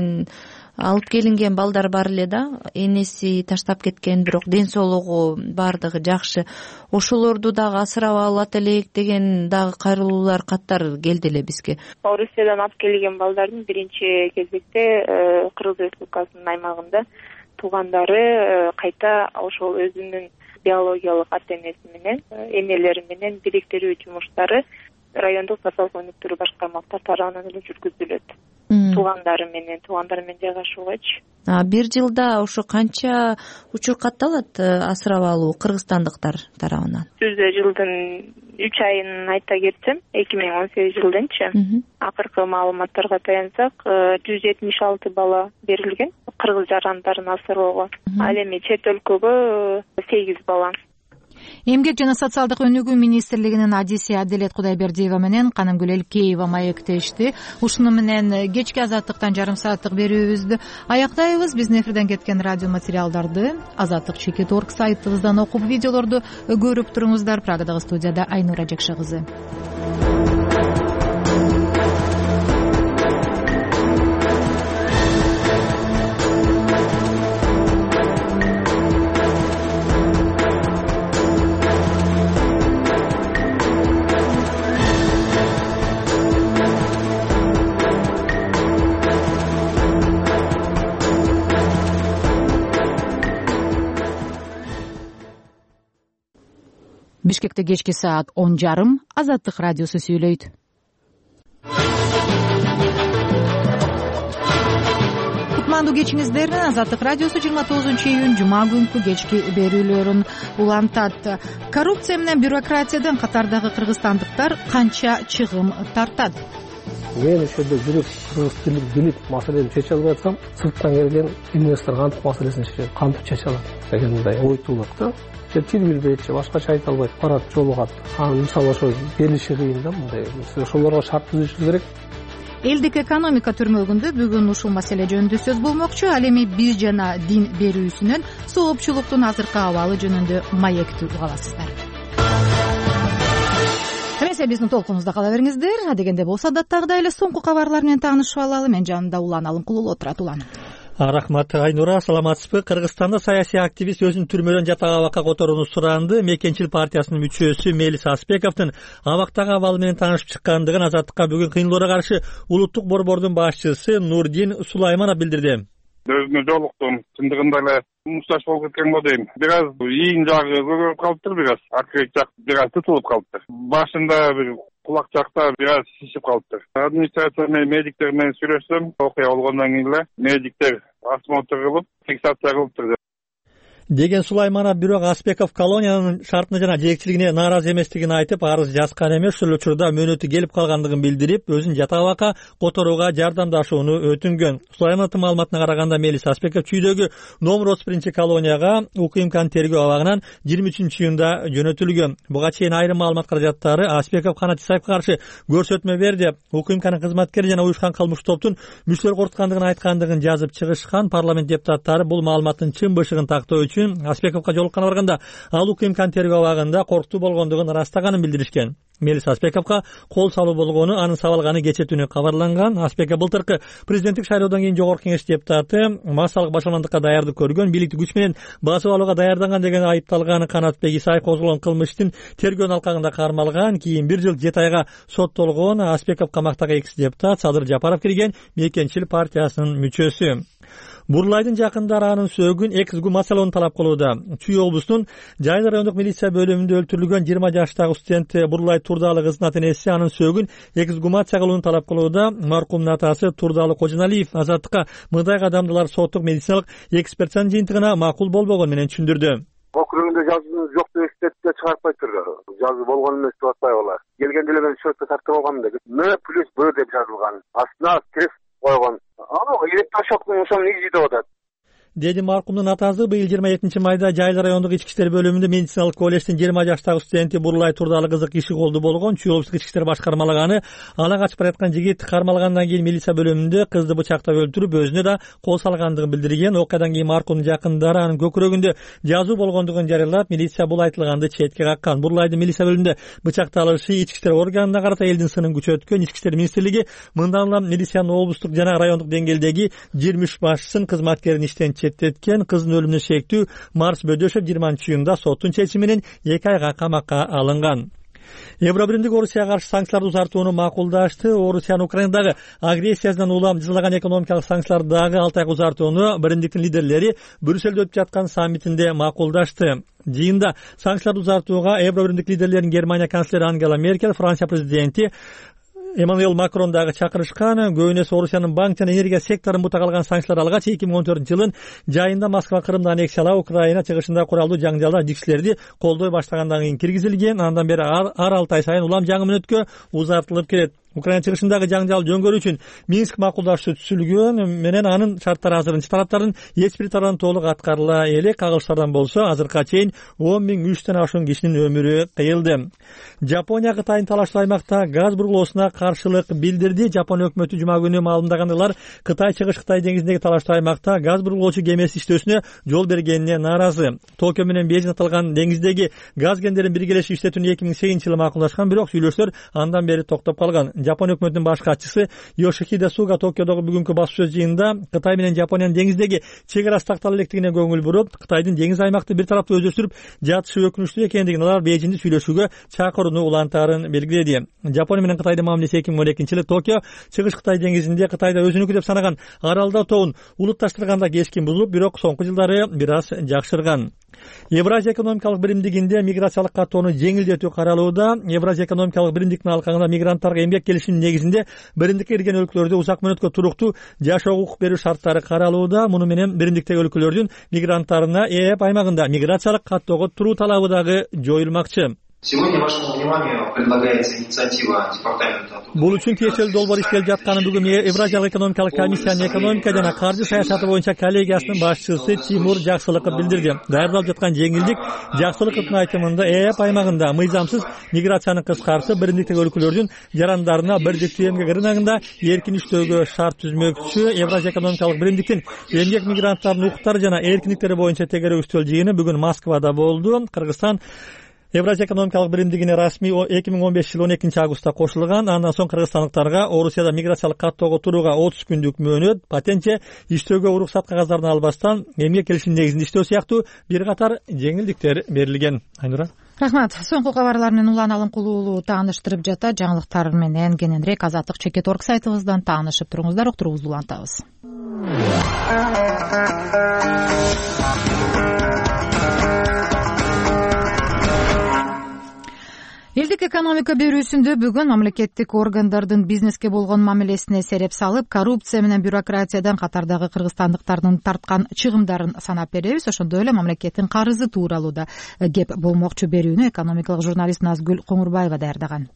алып келинген балдар бар эле да, энеси таштап кеткен, бирок ден соолугу баардыгы жакшы. Ошолорду дагы асырап алат элек деген дагы кайрылуулар каттар келди эле бизге. Орусиядан алып келген балдардын биринчи кезекте Кыргыз Республикасынын аймагында туугандары кайта ошол өзүнүн биологиялык ата-энеси менен, энелери менен бириктирүү жумуштары райондук социалдык өнүктүрүү башкармалыктар тарабынан эле жүргүзүлөт. Туугандары менен жайгашуугачы. 1 жылда ошо канча учур катталат асырап алуу кыргызстандыктар тарабынан? Түздө жылдын 3 айын айта кетсем, 2018 жылдынчы акыркы маалыматтарга таянсак, 176 бала берилген кыргыз жарандарын асыроого. Ал эми чет өлкөгө 8 бала. Эмгек жана социалдык өнүгүү министрлигинин адиси Аделет Кудайбердиева менен Канымгүл Элкеева маектешти. Ушуну менен кечки азаттыктан жарым сааттык берүүбүздү аяктайбыз. Биздин эфирден кеткен радио материалдарды azatlyk.org сайтыбыздан окуп, видеолорду көрүп туруңуздар. Прагадагы студияда Айнура Жекше кызы. Бишкекте кечки саат 10:30 Азаттык радиосу сүйлөйт. Кутмандуу кечиңиздер. Азаттык радиосу 29-июнь жума күнкү кечки берүүлөрүн улантат. Коррупция менен бюрократиядан катардагы кыргызстандыктар канча чыгым тартат? Мен ошол жерде жүрүп кыргыз тилин билип маселени чече албай атсам, сырттан келген инвестор кантип маселесин кантип чече алат деген мындай ой туулат да. Тил билбейт же башкача айта албайт, барат жолугат. Анан мисалы ошо келиши кыйын да мындай. Ошолорго шарт түзүшү керек. Элдик экономика түрмөгүндө бүгүн ушул маселе жөнүндө сөз болмокчу. Ал эми биз жана дин берүүсүнөн соопчулуктун азыркы абалы жөнүндө маектүү угаласыздар. Эмесе биздин толкунубузда кала бериңиздер. Адегенде болсо адаттагыдай эле соңку кабарлар менен таанышып алалы. Мен жанымда Улан Алымкулуу отурат. Улан. Рахмат Айнура, саламатсызбы? Кыргызстанда саясий активист өзүн түрмөдөн жатак абакка которууну суранды. Мекенчил партиясынын мүчөсү Мелис Аспековдун абактагы абалы менен таанышып чыккандыгын Азаттыкка бүгүн кыйынлоого каршы улуттук борбордун башчысы Нурдин Сулайманов билдирди. Өзүнө жолуктум. Чындыгында эле мушташ болуп кеткен го дейм. Бир аз ийин жагы көгөрүп калыптыр, бир аз аркырак жак бир аз тытылып калыптыр. Башында бир кулак жакта бир аз шишип калыптыр. Администрация менен медиктер менен сүйлөшсөм, окуя болгондон кийин эле медиктер осмотр кылып, фиксация кылыптыр деген Сулайманов. Бирок Аспеков колониянын шартына жана жетекчилигине нааразы эместигин айтып, арыз жазган эмес, ошол учурда мөөнөтү келип калгандыгын билдирип, өзүн жатак абакка которууга жардамдашууну өтүнгөн. Сулаймановдун маалыматына караганда, Мелис Аспеков чүйдөгү номер 31 колонияга УКМКнын тергөө абагынан 23-июнда жөнөтүлгөн. Буга чейин айрым маалымат каражаттары Аспеков Канат Исаевге каршы көрсөтмө берди. УКМКнын кызматкери жана уюшкан кылмыш топтун мүчөлөр коркуткандыгын айткандыгын жазып чыгышкан. Парламент депутаттары бул маалыматтын чын бышыгын тактоо үчүн Аспековго жолуккана барганда ал УКМКнын тергөө абагында корктуу болгондугун ырастаганын билдиришкен. Мелис Аспековго кол салуу болгону анын сабалганы кече түнү кабарланган. Аспеков былтыркы президенттик шайлоодон кийин Жогорку Кеңеш депутаты, массалык башкармандыкка даярдык көргөн, бийликти күч менен басып алууга даярданган деген айыпталган. Канатбек Исаев козголгон кылмыш иштин тергөөнүн алкагында кармалган. Кийин 1 жыл 7 айга соттолгон. Аспеков камактагы экс депутат Садыр Жапаров кирген Мекенчил партиясынын мүчөсү. Бурлайдын жакындары анын сөөгүн эксгумациялоону талап кылууда. Чүй облусунун Жайыл райондук милиция бөлүмүндө өлтүрүлгөн 20 жаштагы студент Бурлай Турдалы кыздын ата-энеси анын сөөгүн эксгумация кылууну талап кылууда. Маркумдун атасы Турдалы Кожоналиев Азаттыкка мындай кадамдылар соттук медициналык экспертизанын жыйынтыгына макул болбогон менен түшүндүрдү. Окуругунда жазуу жок деп экспертиза чыгарпай турду. Жазуу болгон эмес деп атпай алар. Келген деле мен счетко тартып алгам деп. Н плюс Б деп жазылган. Астына крест койгон. Электрошоктун ошонун изи деп атат. Деди маркумдун атасы. Быйыл 27 майда Жайыл райондук ички иштер бөлүмүндө медициналык колледждин 20 жаштагы студенти Бурлай Турдалы кызы киши колду болгон. Чүй облустук ички иштер башкармалыганы ала качып бараткан жигит кармалгандан кийин милиция бөлүмүндө кызды бычактап өлтүрүп, өзүнө да кол салгандыгын билдирген. Окуядан кийин маркумдун жакындары анын көкүрөгүндө жазуу болгондугун жарыялап, милиция бул айтылганды четке каккан. Бурлайдын милиция бөлүмүндө бычакталышы ички иштер органына карата элдин сынын күчөткөн. Ички иштер министрлиги мындан улам милициянын облустук жана райондук деңгээлдеги 23 башчысын кызматкерин иштен четтеткен. Кыздын өлүмүнө шектүү Марс Бөдөшев 20-июнда соттун чечими менен 2 айга камакка алынган. Евробиримдик Орусияга каршы санкцияларды узартууну макулдашты. Орусиянын Украинадагы агрессиясынан улам жасалган экономикалык санкцияларды дагы 6 айга узартууну биримдиктин лидерлери Брюссельде өтүп жаткан саммитинде макулдашты. Жыйында санкцияларды узартууга Евробиримдик лидерлерин Германия канцлери Ангела Меркель, Франция президенти Эммануэл Макрон дагы чакырышкан. Көбүнесе Орусиянын банк жана энергия секторун бута калган санкциялар алгач 2014-жылдын жайында Москва Крымды аннексиялап, Украина чыгышында куралдуу жаңжалдар дикшилерди колдой баштагандан кийин киргизилген. Андан бери ар 6 ай сайын улам жаңы мөөнөткө узартылып келет. Украина чыгышындагы жаңжал жөнгөрүү үчүн Минск макулдашуу түзүлгөн менен анын шарттары азырынча тараптардын эч бир тарабынан толук аткарыла элек. Кагылыштардан болсо азыркыга чейин 10.300 ашуун кишинин өмүрү кыйылды. Жапония Кытайдын талаштуу аймакта газ бурулуусуна каршылык билдирди. Жапон өкмөтү жума күнү маалымдагандай, Кытай чыгыш Кытай деңизиндеги талаштуу аймакта газ бурулуучу кемеси иштөөсүнө жол бергенине нааразы. Токио менен Бейжиң аталган деңиздеги газ кендерин биргелешип иштетүүнү 2008-жылы макулдашкан, бирок сүйлөшүүлөр андан бери токтоп калган. Жапон өкмөтүнүн баш катчысы Йошихиде Суга Токиодогу бүгүнкү басуу сөз жыйынында Кытай менен Жапониянын деңиздеги чек арасы тактала электерине көңүл буруп, Кытайдын деңиз аймакты бир тараптуу өздөштүрүп жатышы өкүнүчтүү экендигин, алар Бейжиңди сүйлөшүүгө чакырууну улантаарын белгиледи. Жапония менен Кытайдын мамилеси 2012-жылы Токио чыгыш Кытай деңизинде Кытайда өзүнүкү деп санаган аралдар тобун улутташтырганда кескин бузулуп, бирок соңку жылдары бир аз жакшырган. Евразия экономикалык биримдигинде миграциялык каттоону жеңилдетүү каралууда. Евразия экономикалык биримдиктин алкагында мигранттарга эмгек келишиминин негизинде биримдикке кирген өлкөлөрдө узак мөөнөткө туруктуу жашоо укук берүү шарттары каралууда. Муну менен биримдиктеги өлкөлөрдүн мигранттарына ЭЭП аймагында миграциялык каттоого туруу талабы дагы жоюлмакчы. Сегодня вашему вниманию предлагается инициатива департамента. Бул үчүн тиешелүү долбоор иштелип жатканын бүгүн Евразиялык экономикалык комиссиянын экономика жана каржы саясаты боюнча коллегиясынын башчысы Тимур Жаксылыков билдирди. Даярдалып жаткан жеңилдик Жаксылыковдун айтымында ЭЭП аймагында мыйзамсыз миграцияны кыскартып, биримдиктеги өлкөлөрдүн жарандарына бирдиктүү эмгек рыногунда эркин иштөөгө шарт түзмөкчү. Евразия экономикалык биримдиктин эмгек мигранттарынын укуктары жана эркиндиктери боюнча тегерөө үстөл жыйыны бүгүн Москвада болду. Кыргызстан Евразия экономикалык биримдигине расмий 2015 жыл 12 августта кошулган. Андан соң кыргызстандыктарга Орусияда миграциялык каттоого турууга 30 күндүк мөөнөт, патентче иштөөгө уруксат кагаздарын албастан эмгек келишиминин негизинде иштөө сыяктуу бир катар жеңилдиктер берилген. Айнура. Рахмат. Соңку кабарлар менен Улан Алымкулуу уулу тааныштырып жата. Жаңылыктар менен кененирээк Азаттык Чекит.org сайтыбыздан таанышып туруңуздар. Уктуруубузду улантабыз. Элдик экономика берүүсүндө бүгүн мамлекеттик органдардын бизнеске болгон мамилесине сереп салып, коррупция менен бюрократиядан катардагы кыргызстандыктардын тарткан чыгымдарын санап беребиз. Ошондой эле мамлекеттин карызы тууралуу да кеп болмокчу. Берүүнү экономикалык журналист Назгүл Коңурбаева даярдаган.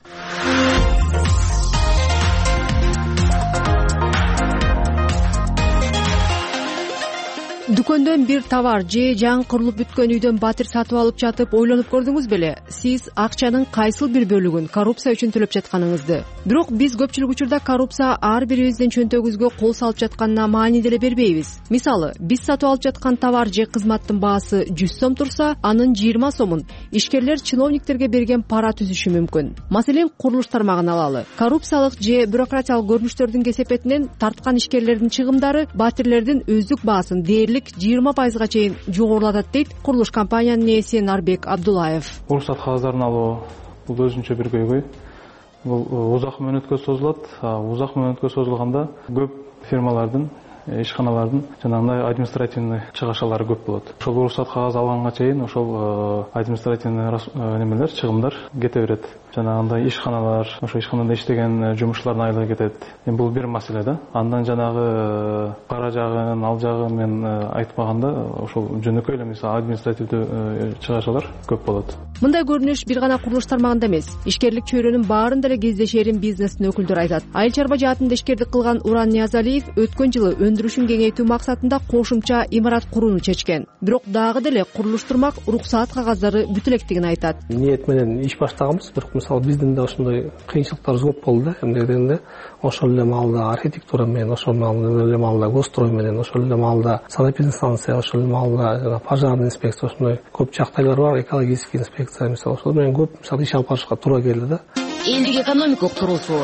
Дүкөндөн бир товар же жаңы курулуп бүткөн үйдөн батир сатып алып жатып ойлонуп көрдүңүз беле? Сиз акчанын кайсыл бир бөлүгүн коррупция үчүн төлөп жатканыңызды. Бирок биз көпчүлүк учурда коррупция ар бирибиздин чөнтөгүбүзгө кол салып жатканына маани деле бербейбиз. Мисалы, биз сатып алып жаткан товар же кызматтын баасы 100 сом турса, анын 20 сомун ишкерлер чиновниктерге берген пара түзүшү мүмкүн. Маселен, курулуш тармагын алалы. Коррупциялык же бюрократиялык көрүнүштөрдүн кесепетинен тарткан ишкерлердин чыгымдары батирлердин өздүк баасын дээрлик 20%га чейин жогорулатат дейт курулуш компаниянын ээси Нарбек Абдулаев. Уруксат кагаздарын алуу бул өзүнчө бир көйгөй. Бул узак мөөнөткө созулат. Узак мөөнөткө созулганда көп фирмалардын, ишканалардын жанагындай административный чыгашалары көп болот. Ошол уруксат кагаз алганга чейин ошол административный немелер, чыгымдар кете берет. Жанагындай ишканалар, ошо ишканада иштеген жумушчулардын айлыгы кетет. Бул бир маселе да. Андан жанагы кара жагын, ал жагын мен айтпаганда ошол жөнөкөй эле мисалы административдүү чыгашалар көп болот. Мындай көрүнүш бир гана курулуш тармагында эмес. Ишкерлик чөйрөнүн баарында эле кездешерин бизнестин өкүлдөрү айтат. Айыл чарба жаатында ишкерлик кылган Уран Ниязалиев өткөн жылы өндүрүшүн кеңейтүү максатында кошумча имарат курууну чечкен. Бирок дагы деле курулуш турмак уруксаат кагаздары бүтө электигин айтат. Ниет менен иш баштаганбыз, бирок мисалы биздин да ошондой кыйынчылыктарыбыз көп болду да. Эмне дегенде ошол эле маалда архитектура менен, ошол эле маалда госстрой менен, ошол эле маалда санэпидстанция, ошол эле маалда пожарный инспекция, ошондой көп жактайлар бар, экологический инспекция мисалы ошол менен көп мисалы иш алып барышка туура келди да. Элдик экономика уктуруусу.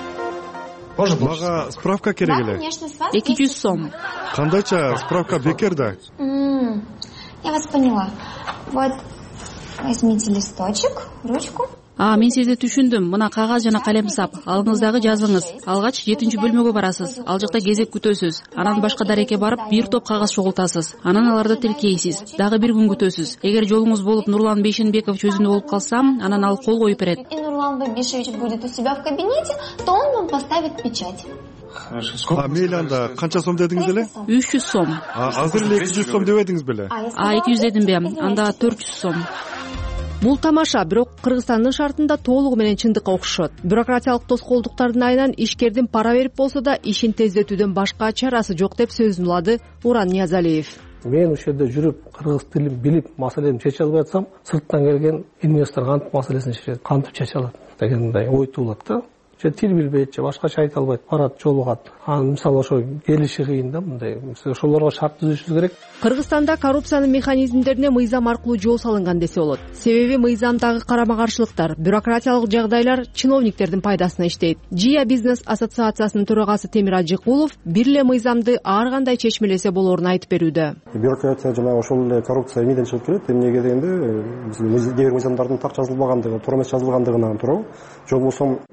Мага справка керек эле. 200 сом. Кандайча справка бекер да? Я вас поняла. Вот, возьмите листочек, ручку. Мен сизди түшүндүм. Мына кагаз жана калемсап. Алыңыз дагы жазыңыз. Алгач 7-бөлмөгө барасыз. Ал жакта кезек күтөсүз. Анан башка дарекке барып, бир топ кагаз чогултасыз. Анан аларды тилкейсиз. Дагы бир күн күтөсүз. Эгер жолуңуз болуп Нурлан Бейшенбекович өзүндө болуп калса, анан ал кол коюп берет. И Нурлан Бейшевич будет у себя в кабинете, то он вам поставит печать. Мейли анда канча сом дедиңиз эле? 300 сом. Азыр эле 200 сом дебедиңиз беле? 200 дедимби? Анда 400 сом. Бул тамаша, бирок Кыргызстандын шартында толугу менен чындыкка окшошот. Бюрократиялык тоскоолдуктардын айынан ишкердин пара берип болсо да ишин тездетүүдөн башка чарасы жок деп сөзүн улады Уран Ниязалиев. Мен ошол жерде жүрүп, кыргыз тилин билип, маселени чече албай атсам, сырттан келген инвестор кантип маселесин чечет, кантип чече алат дегендей ой туулат да. Же тил билбейт, же башкача айта албайт, барат, жолугат. Анан мисалы ошо келиши кыйын да мындай. Ошолорго шарт түзүшүбүз керек. Кыргызстанда коррупциянын механизмдерине мыйзам аркылуу жол салынган десе болот. Себеби мыйзамдагы карама-каршылыктар, бюрократиялык жагдайлар чиновниктердин пайдасына иштейт. Жия бизнес ассоциациясынын төрагасы Темир Ажыкулов бир эле мыйзамды ар кандай чечмелесе болоорун айтып берүүдө. Бюрократия жана ошол эле коррупция эмнеден чыгып келет? Эмнеге дегенде, кээ бир мыйзамдардын так жазылбагандыгы, туура эмес жазылгандыгынан туурабы? Же болбосо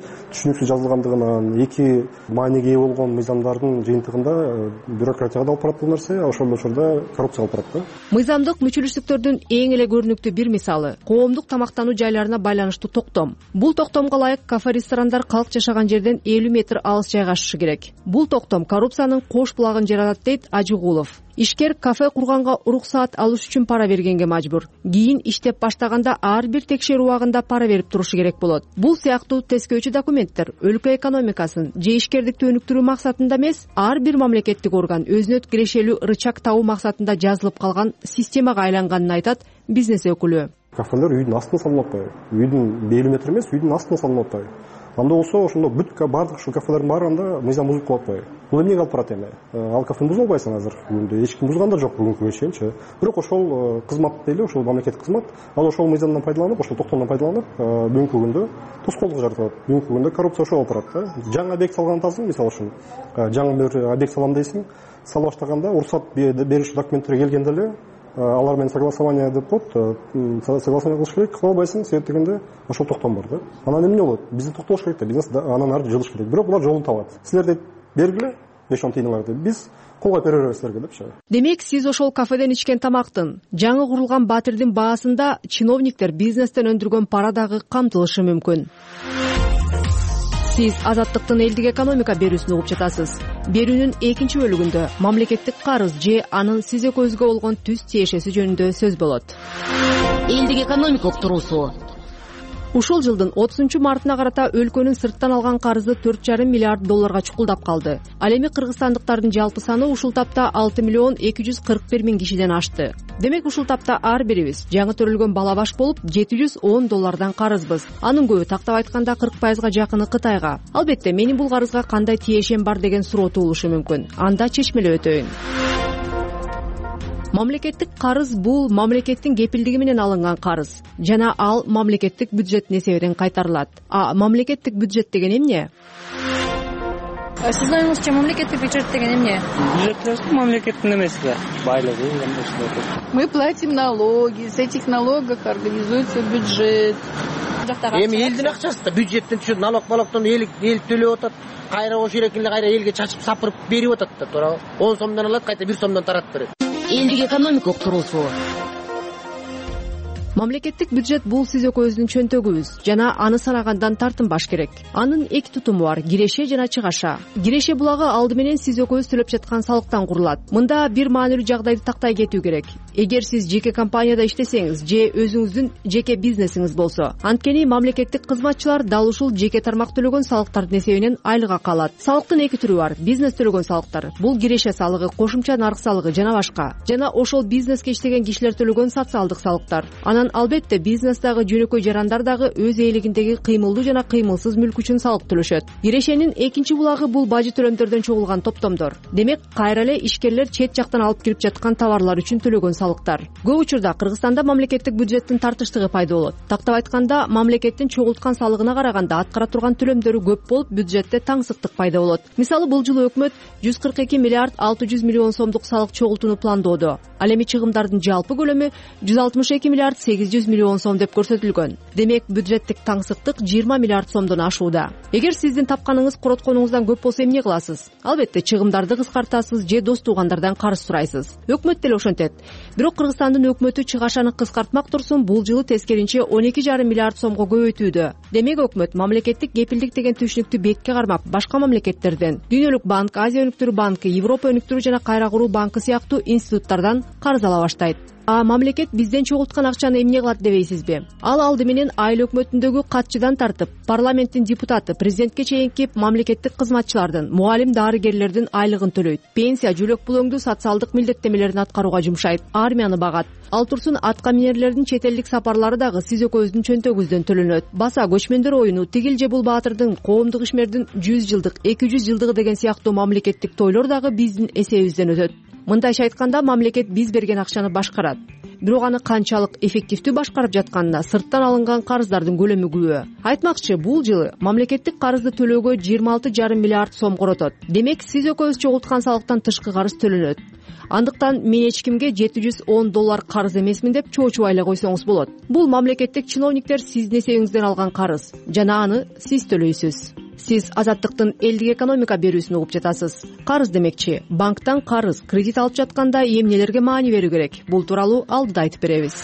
түшүнүксүз жазылгандыгынан, эки мааниге ээ болгон мыйзамдардын жыйынтыгында бюрократияга да алып барат бул нерсе, ошол учурда коррупцияга алып барат да. Мыйзамдык мүчүлүштүктөрдүн эң эле көрүнүктүү бир мисалы коомдук тамактануу жайларына байланыштуу токтом. Бул токтомго ылайык кафе-ресторандар калк жашаган жерден 50 метр алыс жайгашышы керек. Бул токтом коррупциянын кош булагын жаратат дейт Ажыгулов. Ишкер кафе курганга уруксаат алыш үчүн пара бергенге мажбур. Кийин иштеп баштаганда ар бир текшерүү убагында пара берип турушу керек болот. Бул сыяктуу тескөөчү документтер өлкө экономикасын же ишкердикти өнүктүрүү максатында эмес, ар бир мамлекеттик орган өзүнө кирешелүү рычаг табуу максатында жазылып калган системага айланганын айтат бизнес өкүлү. Кафелер үйдүн астына салынып атпайбы? Үйдүн 50 метр эмес, үйдүн астына салынып атпайбы? Анда болсо ошондо бүт баардык ушул кафелердин баары анда мыйзам бузуп калып атпайбы? Бул эмнеге алып барат эми? Ал кафени буза албайсың азыр бүгүндө. Эч ким бузган да жок бүгүнкүгө чейинчи. Бирок ошол кызмат дейли, ошол мамлекеттик кызмат, ал ошол мыйзамдан пайдаланып, ошол токтомдон пайдаланып, бүгүнкү күндө тоскоолдук жаратат. Бүгүнкү күндө коррупция ошол алып барат да. Жаңы объект салган атасың, мисалы үчүн. Жаңы бир объект салам дейсиң, сала баштаганда уруксат бериши документтерге келгенде эле алар менен согласование деп коет, согласование кылыш керек, кыла албайсың, себеп дегенде ошол токтом бар да. Анан эмне болот? Биздин токтолуш керек да, бизнес анан ары жылыш керек. Бирок булар жолун табат. Силер деп бергиле, 5-10 тыйыныңар деп, биз колго беребиз силерге депчи. Демек, сиз ошол кафеден ичкен тамактын, жаңы курулган батирдин баасында чиновниктер бизнестен өндүргөн пара дагы камтылышы мүмкүн. Сиз Азаттыктын элдик экономика берүүсүн угуп жатасыз. Берүүнүн экинчи бөлүгүндө мамлекеттик карыз же анын сиз экөөбүзгө болгон түз тиешеси жөнүндө сөз болот. Элдик экономика уктуруусу. Ушул жылдын 30-мартына карата өлкөнүн сырттан алган карызы 4,5 миллиард долларга чукулдап калды. Ал эми кыргызстандыктардын жалпы саны ушул тапта 6,241,000 кишиден ашты. Демек ушул тапта ар бирибиз жаңы төрөлгөн бала баш болуп $710 карызбыз. Анын көбү тактап айтканда 40%га жакыны Кытайга. Албетте, менин бул карызга кандай тиешем бар деген суроо туулушу мүмкүн. Анда чечмелеп өтөйүн. Мамлекеттик карыз бул мамлекеттин кепилдиги менен алынган карыз жана ал мамлекеттик бюджеттин эсебинен кайтарылат. А мамлекеттик бюджет деген эмне? Сиздин оюңузча мамлекеттик бюджет деген эмне? Бюджет мамлекеттин эмеси да, байлыгы ушундай. Мы платим налоги, с этих налогов организуется бюджет. Эми элдин акчасы да бюджеттен түшөт, налогтон эл төлөп атат. Кайра ошол эле кайра элге чачып сапырып берип атат да, туурабы? 10 сомдон алат, кайта 1 сомдон таратып берет. Элдик экономика уктуруусу. Мамлекеттик бюджет бул сиз экөөбүздүн чөнтөгүбүз жана аны санагандан тартынбаш керек. Анын эки тутуму бар: киреше жана чыгаша. Киреше булагы алды менен сиз экөөбүз төлөп жаткан салыктан курулат. Мында бир маанилүү жагдайды тактай кетүү керек. Эгер сиз жеке компанияда иштесеңиз же өзүңүздүн жеке бизнесиңиз болсо, анткени мамлекеттик кызматчылар дал ушул жеке тармак төлөгөн салыктардын эсебинен айлык акы алат. Салыктын эки түрү бар: бизнес төлөгөн салыктар. Бул киреше салыгы, кошумча нарык салыгы жана башка. Жана ошол бизнеске иштеген кишилер төлөгөн социалдык салыктар. Анан албетте бизнестагы жөнөкөй жарандар дагы өз ээлигиндеги кыймылдуу жана кыймылсыз мүлк үчүн салык төлөшөт. Кирешенин экинчи булагы бул бажы төлөмдөрдөн чогулган топтомдор. Демек, кайра эле ишкерлер чет жактан алып кирип жаткан товарлар үчүн төлөгөн салыктар. Көп учурда Кыргызстанда мамлекеттик бюджеттин тартыштыгы пайда болот. Тактап айтканда, мамлекеттин чогулткан салыгына караганда аткара турган төлөмдөрү көп болуп, бюджетте таңсыктык пайда болот. Мисалы, бул жылы өкмөт 142 миллиард 600 миллион сомдук салык чогултууну пландоодо. Ал эми чыгымдардын жалпы көлөмү 162 миллиард 800 миллион сом деп көрсөтүлгөн. Демек, бюджеттик таңсыктык 20 миллиард сомдон ашууда. Эгер сиздин тапканыңыз коротконуңуздан көп болсо эмне кыласыз? Албетте, чыгымдарды кыскартасыз же дос туугандардан карыз сурайсыз. Өкмөт деле ошентет. Бирок Кыргызстандын өкмөтү чыгашаны кыскартмак турсун, бул жылы тескеринче 12,5 миллиард сомго көбөйтүүдө. Демек, өкмөт мамлекеттик кепилдик деген түшүнүктү бетке кармап, башка мамлекеттерден Дүйнөлүк банк, Азия өнүктүрүү банкы, Европа өнүктүрүү жана кайра куруу банкы сыяктуу институттардан карыз ала баштайт. А мамлекет бизден чогулткан акчаны эмне кылат дебейсизби? Ал алды менен айыл өкмөтүндөгү катчыдан тартып, парламенттин депутаты, президентке чейинки мамлекеттик кызматчылардын, мугалим, дарыгерлердин айлыгын төлөйт. Пенсия, жөлөк пулөңдүү социалдык милдеттемелерин аткарууга жумшайт. Армияны багат. Ал турсун атка минерлердин чет элдик сапарлары дагы сиз экөөбүздүн чөнтөгүбүздөн төлөнөт. Баса көчмөндөр оюну, тигил же бул баатырдын, коомдук ишмердин 100 жылдык, 200 жылдыгы деген сыяктуу мамлекеттик тойлор дагы биздин эсебибизден өтөт. Мындайча айтканда, мамлекет биз берген акчаны башкарат. Бирок аны канчалык эффективдүү башкарып жатканына сырттан алынган карыздардын көлөмү күбө. Айтмакчы, бул жылы мамлекеттик карызды төлөөгө 26,5 миллиард сом коротот. Демек, сиз экөөбүз чогулткан салыктан тышкы карыз төлөнөт. Андыктан мен эч кимге $710 карыз эмесмин деп чоочубай эле койсоңуз болот. Бул мамлекеттик чиновниктер сиздин эсебиңизден алган карыз жана аны сиз төлөйсүз. Сиз Азаттыктын элдик экономика берүүсүн угуп жатасыз. Карыз демекчи, банктан карыз, кредит алып жатканда эмнелерге маани берүү керек? Бул тууралуу алдыда айтып беребиз.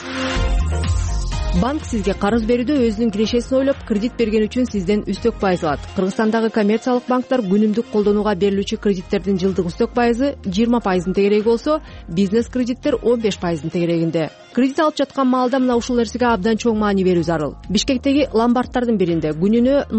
Банк сизге карыз берүүдө өзүнүн кирешесин ойлоп, кредит берген үчүн сизден үстөк пайыз алат. Кыргызстандагы коммерциялык банктар күнүмдүк колдонууга берилүүчү кредиттердин жылдык үстөк пайызы 20% тегереги болсо, бизнес кредиттер 15% тегерегинде. Кредит алып жаткан маалда мына ушул нерсеге абдан чоң маани берүү зарыл. Бишкектеги ломбарддардын биринде күнүнө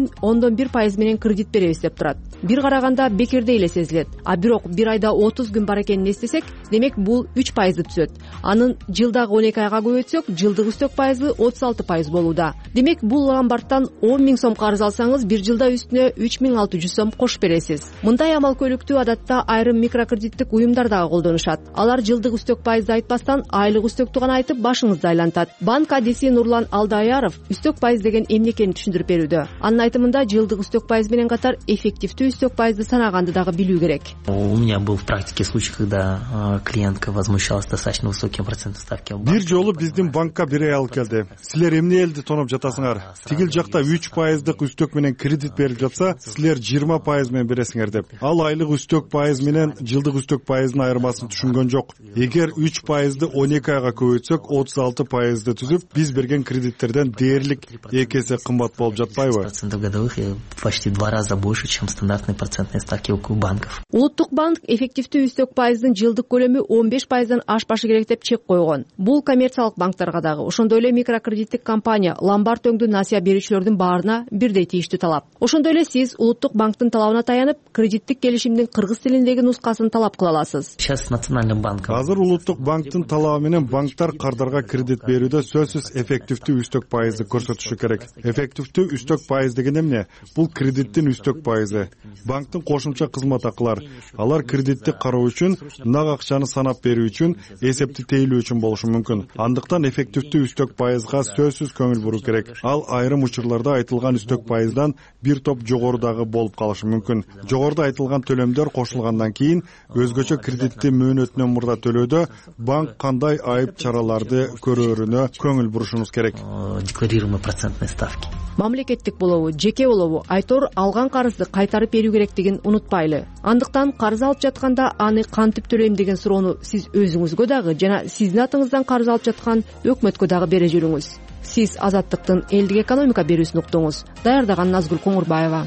0,1% менен кредит беребиз деп турат. Бир караганда бекердей эле сезилет. А бирок бир айда 30 күн бар экенин эстесек, демек бул 3% түзөт. Анын жылдагы 12 айга көбөйтсөк, жылдык үстөк пайызы 36% болууда. Демек бул ломбардтан 10 000 сом карыз алсаңыз, бир жылда үстүнө 3600 сом кошуп бересиз. Мындай амал көйлүктү адатта айрым микрокредиттик уюмдар дагы колдонушат. Алар жылдык үстөк пайызды айтпастан айлык үстөктү гана айтып башыңызды айлантат. Банк адиси Нурлан Алдаяров үстөк пайыз деген эмне экенин түшүндүрүп берүүдө. Анын айтымында жылдык үстөк пайыз менен катар эффективдүү үстөк пайызды санаганды дагы билүү керек. У меня был в практике случай, когда клиентка возмущалась достаточно высоким процентом ставки. Бир жолу биздин банкка бир ай алып келди. Силер эмне элди тоноп жатасыңар? Тигил жакта 3% үстөк менен кредит берип жатса, силер 20% менен бересиңер деп. Ал айлык үстөк пайыз менен жылдык үстөк пайыздын айырмасын түшүнгөн жок. Эгер 3%ды 12 айга көбөйтсөк, 36%ды түзүп, биз берген кредиттерден дээрлик 2 эсе кымбат болуп жатпайбы? Процентов годовых почти 2 раза больше, чем стандартные процентные ставки у банков. Улуттук банк эффективдүү үстөк пайыздын жылдык көлөмү 15%дан ашпашы керек деп чек койгон. Бул коммерциялык банктарга дагы, ошондой эле микрокредиттик компания, ломбард өңдүү насыя берүүчүлөрдүн баарына бирдей тийиштүү талап. Ошондой эле сиз улуттук банктын талабына таянып, кредиттик келишимдин кыргыз тилиндеги нускасын талап кыла аласыз. Сейчас национальный банк. Азыр улуттук банктын талабы менен банктар кардарга кредит берүүдө сөзсүз эффективдүү үстөк пайызды көрсөтүшү керек. Эффективдүү үстөк пайыз деген эмне? Бул кредиттин үстөк пайызы. Банктын кошумча кызмат акылар. Алар кредитти кароо үчүн, нак акчаны санап берүү үчүн, эсепти тейлөө үчүн болушу мүмкүн. Андыктан эффективдүү үстөк пайызга сөзсүз көңүл буруу керек. Ал айрым учурларда айтылган үстөк пайыздан бир топ жогорудагы болуп калышы мүмкүн. Жогоруда айтылган төлөмдөр кошулгандан кийин өзгөчө кредитти мөөнөтүнөн мурда төлөөдө банк кандай айып чараларды көрөөрүнө көңүл бурушубуз керек. Декларируемые процентные ставки. Мамлекеттик болобу, жеке болобу, айтор алган карызды кайтарып берүү керектигин унутпайлы. Андыктан карыз алып жатканда аны кантип төлөйм деген суроону сиз өзүңүзгө дагы жана сиздин атыңыздан карыз алып жаткан өкмөткө дагы бере жүрүңүз. Сиз Азаттыктын элдик экономика берүүсүн уктуңуз. Даярдаган Назгүл Коңурбаева.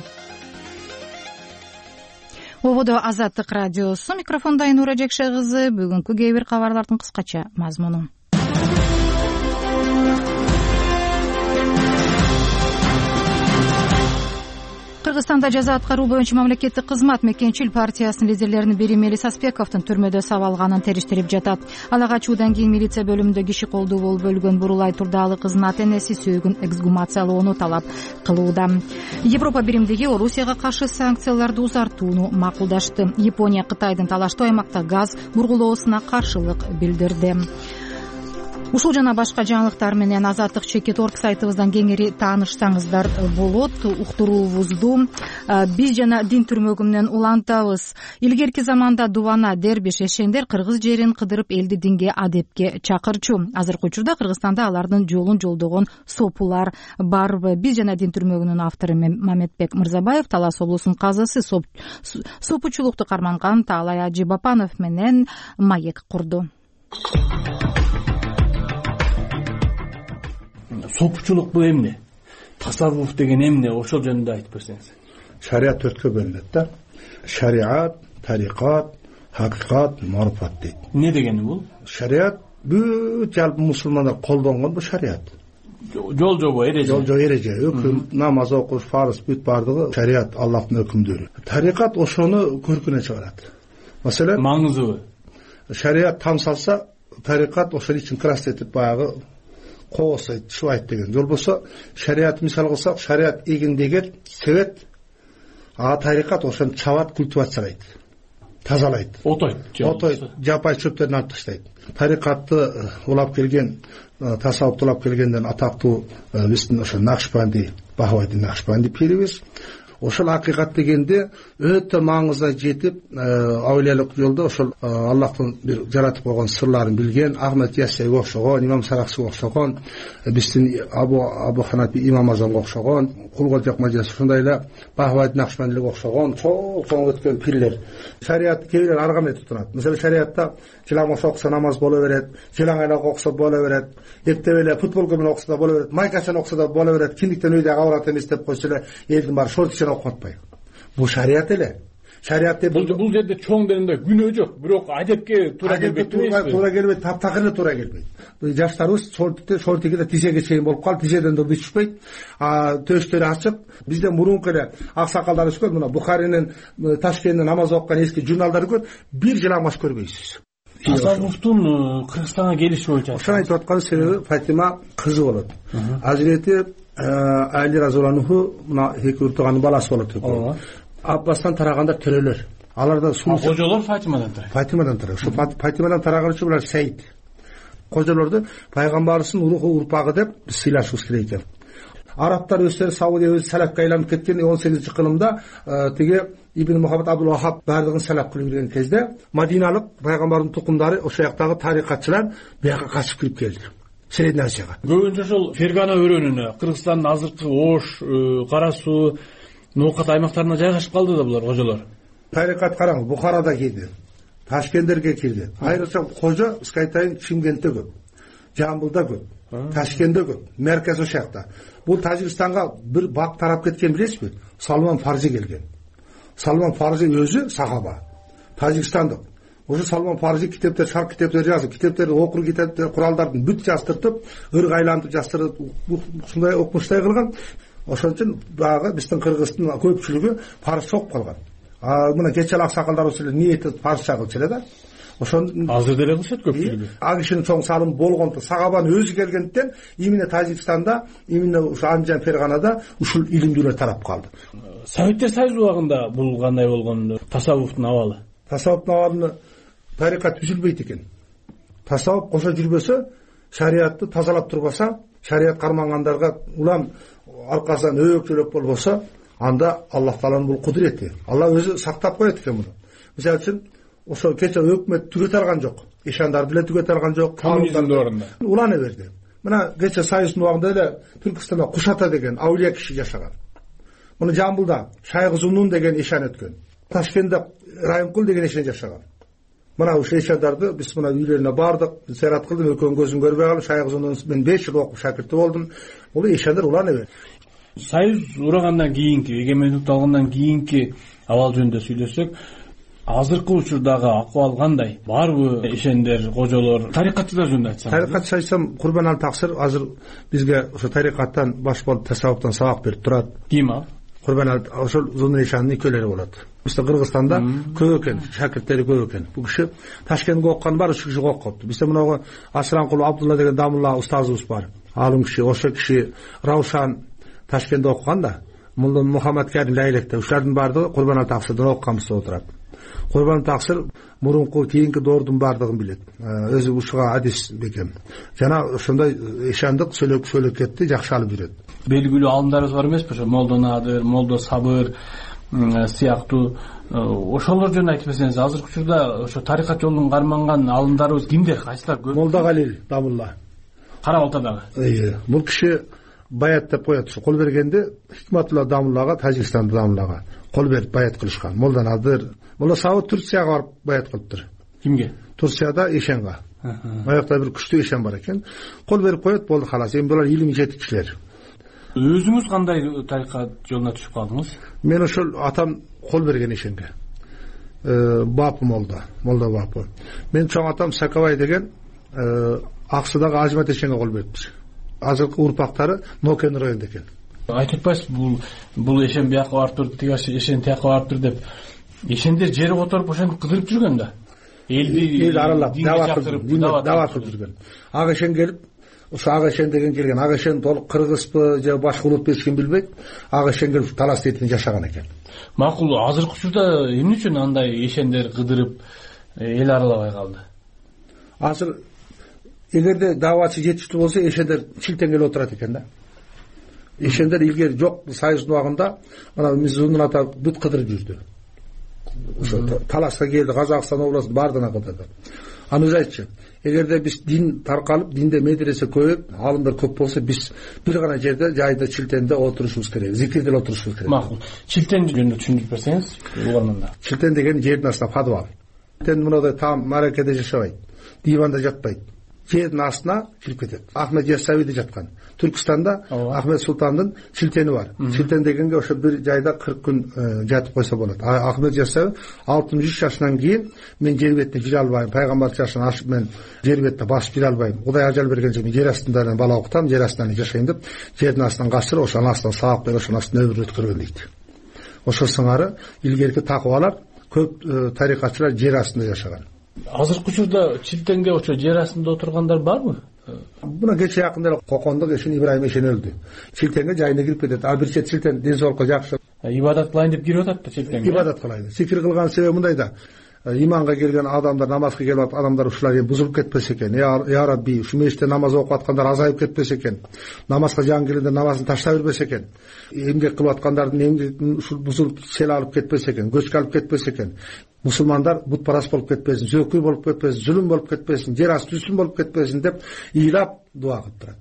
Ободо Азаттык радиосу, микрофондо Айнура Жекше кызы. Бүгүнкү кээ бир кабарлардын кыскача мазмуну. Кыргызстанда жаза аткаруу боюнча мамлекеттик кызмат Мекенчил партиясынын лидерлеринин бири Мелис Аспековдун түрмөдө сабалганын териштирип жатат. Ала качуудан кийин милиция бөлүмүндө киши колдуу болуп өлгөн Бурулай турдагы кыздын ата-энеси сөөгүн эксгумациялоону талап кылууда. Европа биримдиги Орусияга каршы санкцияларды узартууну макулдашты. Япония Кытайдын талаштуу аймакта газ бургулоосуна каршылык билдирди. Ушул жана башка жаңылыктар менен Азаттык Чекит.орг сайтыбыздан кеңири таанышсаңыздар болот. Уктуруубузду биз жана дин түрмөгү менен улантабыз. Илгерки заманда Дубана, Дербиш, Эшендер кыргыз жерин кыдырып элди динге, адепке чакырчу. Азыркы учурда Кыргызстанда алардын жолун жолдогон сопулар барбы? Биз жана дин түрмөгүнүн автору Мамедбек Мырзабаев Талас облусунун казысы сопучулукту карманган Таалай Ажибапанов менен маек курду. Сопучулук бул эмне? Тасаввуф деген эмне? Ошол жөнүндө айтып берсеңиз. Шариат 4кө бөлүнөт да. Шариат, тарикат, хакыйкат, маруфат дейт. Не дегени бул? Шариат бүт жалпы мусулмандар колдонгон бул шариат. Жол жобо, эреже. Жол жобо, эреже. Өкүм, намаз окуш, фарыз бүт бардыгы шариат, Аллахтын өкүмдөрү. Тарикат ошону көркүнө чыгарат. Маселен, маңызыбы? Шариат там салса, тарикат ошол үчүн крас этип баягы коосойт, шубайт деген. Жол болсо, шариат мисал кылсак, шариат эгиндеги себет, а тарикат ошону чабат, культивациялайт, тазалайт. Отойт, жапай чөптөрүн алып таштайт. Тарикатты улап келген, тасаввуфту улап келгенден атактуу биздин ошо Накшбанди, Бахавайдин Накшбанди пирибиз. ошол акыйкат дегенде өтө маңызга жетип аулиялык жолдо ошол Аллахтын бир жаратып койгон сырларын билген Ахмед Яссиге окшогон, Имам Сараксиге окшогон, биздин Абу Ханафи Имам Азамга окшогон, Кулгожок Мажас ушундай эле Бахвайд Накшбандиге окшогон чоң өткөн пирлер. Шариат кейбирler ар кандай тутунат. Мисалы шариатта жилаң окса намаз боло берет, жилаң айла окса боло берет, эптеп эле футболко менен окса да боло берет, майкачан окса да боло берет, киндиктен үйдө кабарат эмес деп койсо эле элдин баары шортичен окуп атпайбы. Бул шариат эле. Шариат бул жерде чоң дегенде күнөө жок, бирок адепке туура келбейт. Туура келбейт, таптакыр эле туура келбейт. Жаштарыбыз шортикиде тизеге чейин болуп калып, тизеден да түшпөйт. Төштөрү ачык. Бизде мурунку эле аксакалдар өскөн, мына Бухаринин, Ташкенттин намаз окуган эски журналдарды көрүп, бир жыламаш көрбөйсүз. Тасаввуфтун Кыргызстанга келиши боюнча ошону айтып аткан себеби Фатима кызы болот. Азирети Али разияллаху мына эки уртуганын баласы болот экен. Аббастан тарагандар төрөлөр. Аларда кожолор Фатимадан тарайт. Фатимадан тарайт. Ошо Фатимадан тараган үчүн булар Сейд. Кожолорду пайгамбарыбыздын урпагы деп сыйлашыбыз керек экен. Арабтар өздері Саудия өзі салапқа айланып кеткен 18 кылымда тиги Ибн Мухаммад Абдул Вахаб бардығын салап кылып жүрген кезде Мадиналык пайгамбардын тукумдары ошол жактагы тарикатчылар бияка качып кирип келди. Средний Азияга. Көбүнчө ошол Фергана өрөөнүнө, Кыргызстандын азыркы Ош, Кара Суу, Ноокат аймактарына жайгашып калды да булар кожолор. Тарикат караңыз, Бухарада кирди, Ташкенттерге кирди. Айрыкча кожо Скайтайын Шымкентте көп, Жамбылда көп, Ташкентте көп, меркез ошол жакта. Бул Тажикстанга бир бак тарап кеткен билесизби? Салман Фарзи келген. Салман Фарзи өзү сахаба. Тажикстандык. Ошо Салман Фарзи китептер, шарк китептер жазып, китептерди окур, китептер, куралдарды бүт жаздыртып, ырг айлантып жаздырып, ушундай окумуштай кылган. Ошон үчүн дагы биздин Кыргыздын көпчүлүгү парсча окуп калган. Мына кече аксакалдар ошол ниети парсча кылчу эле да. Ошон азыр деле кылышат көпчүлүгү. Ал кишинин чоң салым болгондо сахабанын өзү келгенден именно Тажикстанда, именно ушу Анжан Ферганада ушул илимдүүлөр тарап калды. Советтер Союзу убагында бул кандай болгон тасаввуфтун абалы? Тасаввуфтун абалын тарикат түзүлбөйт экен. Тасаввуф кошо жүрбөсө, шариатты тазалап турбаса, шариат кармангандарга улам аркасынан өбөкчөлөк болбосо, анда Аллах Тааланын бул кудурети. Алла өзү сактап коет экен муну. Мисалы үчүн ошо кече өкмөт түгөтө алган жок. Ишандарды деле түгөтө алган жок. Коммунизмдин орунда улана берди. Мына кече Союздун убагында эле Түркстанда Кушата деген аулия киши жашаган. Муну Жамбылда Шайгы Зунун деген ишан өткөн. Ташкентте Райымкул деген ишан жашаган. Мына ушул ишандарды биз мына үйлөрүнө бардык, зиярат кылдым, экөөнүн көзүн көрбөй калып, Шайгы Зунун мен 5 жыл окуп шакирти болдум. Бул ишандар улана берди. Союз урагандан кийинки, эгемендикти алгандан кийинки абал жөнүндө сүйлөсөк, азыркы учурдагы акыбал кандай? Барбы ишендер, кожолор, тарикатчылар жөнүндө айтсам? Тарикатчы айтсам, Курбанали Таксыр азыр бизге ошо тарикаттан баш болуп тасаввуфтан сабак берип турат. Ким ал? Курбанали ошол Зунун ишанын экөөлөрү болот. Бизде Кыргызстанда көп экен, шакирттери көп экен. Бул киши Ташкентке окуган бар, ушу киши окупту. Бизде мына Асыранкул Абдулла деген Дамулла устазыбыз бар. Алым киши, ошо киши Раушан Ташкентте окуган да. Мулла Мухаммад Карим Лайлекте ушулардын баардыгы Курбанали Таксырдан окуганбызда отурат. Курбанали Таксыр мурунку кийинки доордун баардыгын билет. Өзү ушуга адис бекем. Жана ошондой ишандык сөйлөкетти жакшы алып жүрөт. Белгилүү алымдарыбыз бар эмеспи? Ошо Молдо Надыр, Молдо Сабыр сыяктуу ошолор жөнүндө айтып берсеңиз, азыркы учурда ошо тарикат жолун карманган алымдарыбыз кимдер, кайсылар көп? Молда Галил Дамулла. Кара Балтадагы. Бул киши баят деп коет. Кол бергенде Хикматулла Дамуллага, Тажикстан Дамуллага кол берип баят кылышкан. Молда Надыр, Молда Сабыр Турцияга барып баят кылыптыр. Кимге? Турцияда ишенга. Аякта бир күчтүү ишен бар экен. Кол берип коет, болду халас. Эми булар илим жетик кишилер. Өзүңүз кандай тарикат жолуна түшүп калдыңыз? Мен ошол атам кол берген ишенге. Бапы Молда Бапы. Мен чоң атам Сакабай деген Аксудагы Ажмат ишенге кол бериптир. Азыркы урпактары Нокен районунда экен. Айтып атпайсыз, бул ишен бияка барып туруп, тиги ишен тияка барып тур деп. Ишендер жери которуп ошентип кыдырып жүргөн да. Эл аралап, дава кылып жүргөн. Ага ишен келип, ошо Ага ишен деген келген. Ага ишен толук кыргызбы же башка улут эчким билбейт. Ага ишен келип талас детин жашаган экен. Макул, азыркы учурда эмне үчүн андай ишендер кыдырып эл аралабай калды? Азыр эгерде давачы жетиштүү болсо ишендер чилтен келип отурат экен да. ишендер илгери жок союздун убагында мына Мизунун ата бүт кыдырып жүрдү. Ошо талашка келди, Казакстан областын бардыгына кыдырды. Аны өзү айтчу, эгерде биз дин таркалып, динде медресе көбөйүп, алымдар көп болсо, биз бир гана жерде жайда Чилтенде отурушубуз керек, зикирде отурушубуз керек. Макул. Чилтен жөнүндө түшүндүрүп берсеңиз, угарманда. Чилтен деген жердин астында подвал. Чилтен мындай там маракеде жашабайт, диванда жатпайт. Жердин астына кирип кетет. Ахмет Яссауиде жаткан. Түркстанда Ахмет Султандын Чилтени бар. Чилтен дегенге ошо бир жайда 40 күн жатып койсо болот. Ахмет Яссауи 63 жашынан кийин мен жер бетине жүре албайм, пайгамбар жашын ашып мен жер бетине басып жүре албайм. Кудай ажал бергенче мен жер астында бала окутам, жер астында жашайм деп жердин астынан качырып, ошонун астынан сабак берип, ошонун астынан өмүр өткөргөн дейт. Ошо сыңары илгерки такыбалар көп тарикатчылар жер астында жашаган. Азыркы учурда Чилтенге ошо жер астында отургандар барбы? Буна кече жакында эле Кокондо Эшен Ибрайым Эшен өлдү. Чилтенге жайына кирип кетет. А бир чет Чилтен ден соолукка жакшы. Ибадат кылайын деп кирип атат да Чилтенге. Ибадат кылайын. Зикир кылган себеби мындай да. Иманга келген адамдар, намазга келип атат адамдар ушулар бузулуп кетпесе экен. Я Рабби, ушу мешитте намаз окуп аткандар азайып кетпесе экен. Намазга жан келгенде намазын таштай бербесе экен. Эмгек кылып аткандардын эмгегин ушул бузулуп сел алып кетпесе экен, көчкө алып кетпесе экен. Мусулмандар бутпарас болуп кетпесин, зөкүй болуп кетпесин, зүлүм болуп кетпесин, жер асты үстүн болуп кетпесин деп ыйлап дуа кылып турат.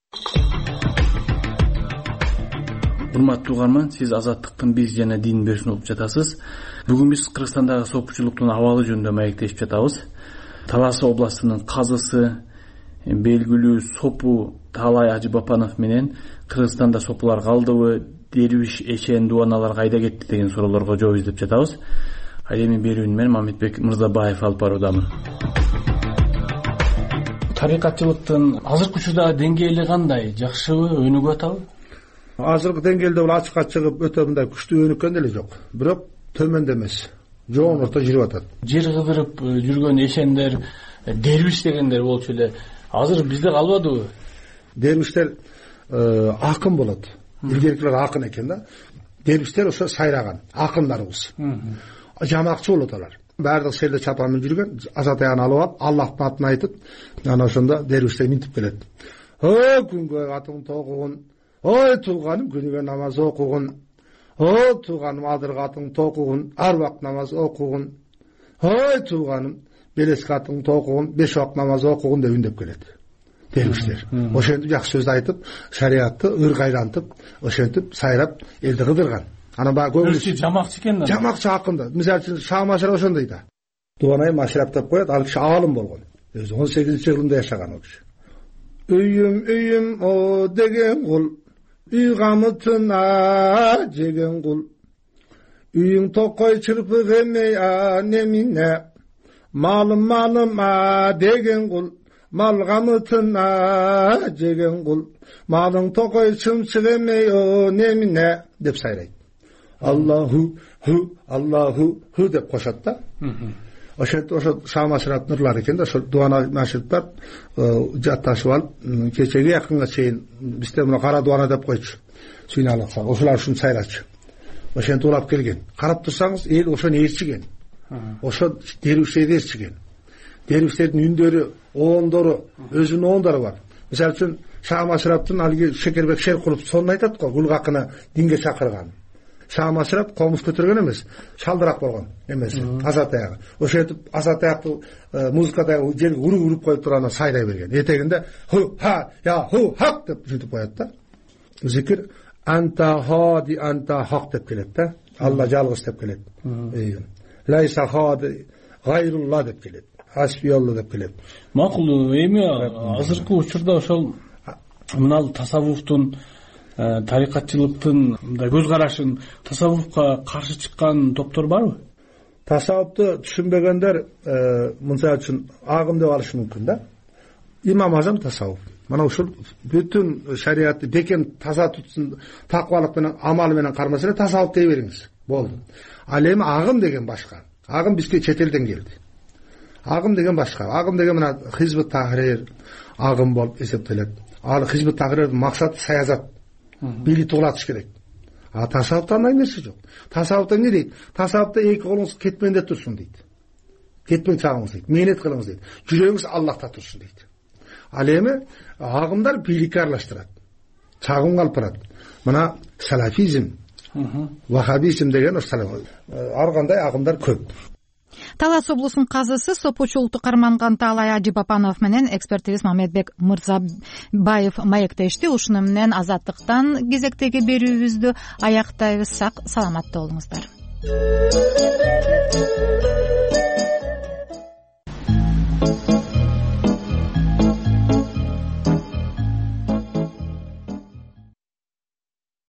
Урматтуу угарман, сиз Азаттыктын биз жана дин берүүсүн угуп жатасыз. Бүгүн биз Кыргызстандагы сопучулуктун абалы жөнүндө маектешип жатабыз. Талас областынын казысы, белгилүү сопу Таалай Ажыбапанов менен Кыргызстанда сопулар калдыбы, дервиш Эшен дубаналар кайда кетти деген суроолорго жооп издеп жатабыз. Ал эми берүүнү мен Мамитбек Мырзабаев алып баруудамын. Тарикатчылыктын азыркы учурдагы деңгээли кандай? Жакшыбы, өнүгүп атабы? Азыркы деңгээлде бул ачыкка чыгып өтө мындай күчтүү өнүккөн деле жок. Бирок төмөндө эмес. Жоон орто жүрүп атат. Жер кыдырып жүргөн эшендер, дервиш дегендер болчу эле. Азыр бизде калбадыбы? Дервиштер акын болот. Илгеркилер акын экен да. Дервиштер ошо сайраган, акындарыбыз. Жамакчы болот алар. Баардык селде чапанын жүргөн, аса таягын алып алып, Аллахтын атын айтып, анан ошондо дервиштер минтип келет. О күнгө атың тогугун, ой тууганым күнүгө намаз окугун, о тууганым адырга атың токугун, ар убакыт намаз окугун, ой тууганым белеске атың токугун, 5 убакыт намаз окугун деп үндеп келет. Дервиштер. Ошентип жакшы сөз айтып, шариатты ыргайлантып, ошентип сайрап элди кыдырган. Ана баа көбүнчө жамакчы экен да. Жамакчы акында. Мисалы үчүн Шам Машрап ошондой да. Дуанай Машрап деп коет, ал киши алым болгон. Өзү 18-кылымда жашаган ол киши. Үйүм о деген кул, үй камытына жеген кул. Үйүң токой чырпык эмей а немине. Малым а деген кул, мал камытына жеген кул. Малың токой чымчык эмей о немине деп сайрайт. Аллаху ху деп кошот да. Ошо Шам Машрап нурлар экен да, ошо дуана машриптар жатташып алып, кечеге якынга чейин бизде мына кара дуана деп койчу. Сүйналыкса, ошолар ушун сайрачу. Ошентип улап келген. Карап турсаңыз, эл ошону ээрчиген. Ошо дервиштерди ээрчиген. Дервиштердин үндөрү, оондору, өзүнүн оондору бар. Мисалы үчүн Шам Машраптын алги Шекербек Шеркулов сонун айтат го, Гулгакыны динге чакырган. Шам Машрап комуз көтөргөн эмес, шалдырак болгон эмес, аса таягы. Ошентип аса таякты музыкада жерге уруп коюп турганда сайрай берген. Этегинде ху ха я ху хак деп жүрүп коет да. Зикир анта хади анта хак деп келет да. Алла жалгыз деп келет. Лайса хади гайрулла деп келет. Хасбиалла деп келет. Макул, эми азыркы учурда ошол мына тасаввуфтун тарикатчылыктын мындай көз карашын, тасаввуфка каршы чыккан топтор барбы? Тасаввуфту түшүнбөгөндөр мынча үчүн агым деп алышы мүмкүн да. Имам Азам тасаввуф. Мына ушул бүтүн шариатты бекен таза тутсун, таквалык менен, амал менен кармаса эле тасаввуф дей бериңиз. Болду. Ал эми агым деген башка. Агым бизге чет элден келди. Агым деген башка. Агым деген мына Хизбут Тахрир агым болуп эсептелет. Ал Хизбут Тахрирдин максаты саясат. Бийлик туулатыш керек. А тасаввуфта андай нерсе жок. Тасаввуфта эмне дейт? Тасаввуфта эки колуңуз кетменде турсун дейт. Кетпен чагыңыз дейт. Мээнет кылыңыз дейт. Жүрөгүңүз Аллахта турсун дейт. Ал эми агымдар бийликке аралаштырат. чагым калып барат. Мына салафизм, вахабизм деген ар кандай агымдар көп. Талас облусунун казысы сопочулукту карманган Таалай Ажибапанов менен экспертибиз Мамедбек Мырзабаев маектешти. Ушуну менен Азаттыктан кезектеги берүүбүздү аяктайбыз. Сак саламатта болуңуздар.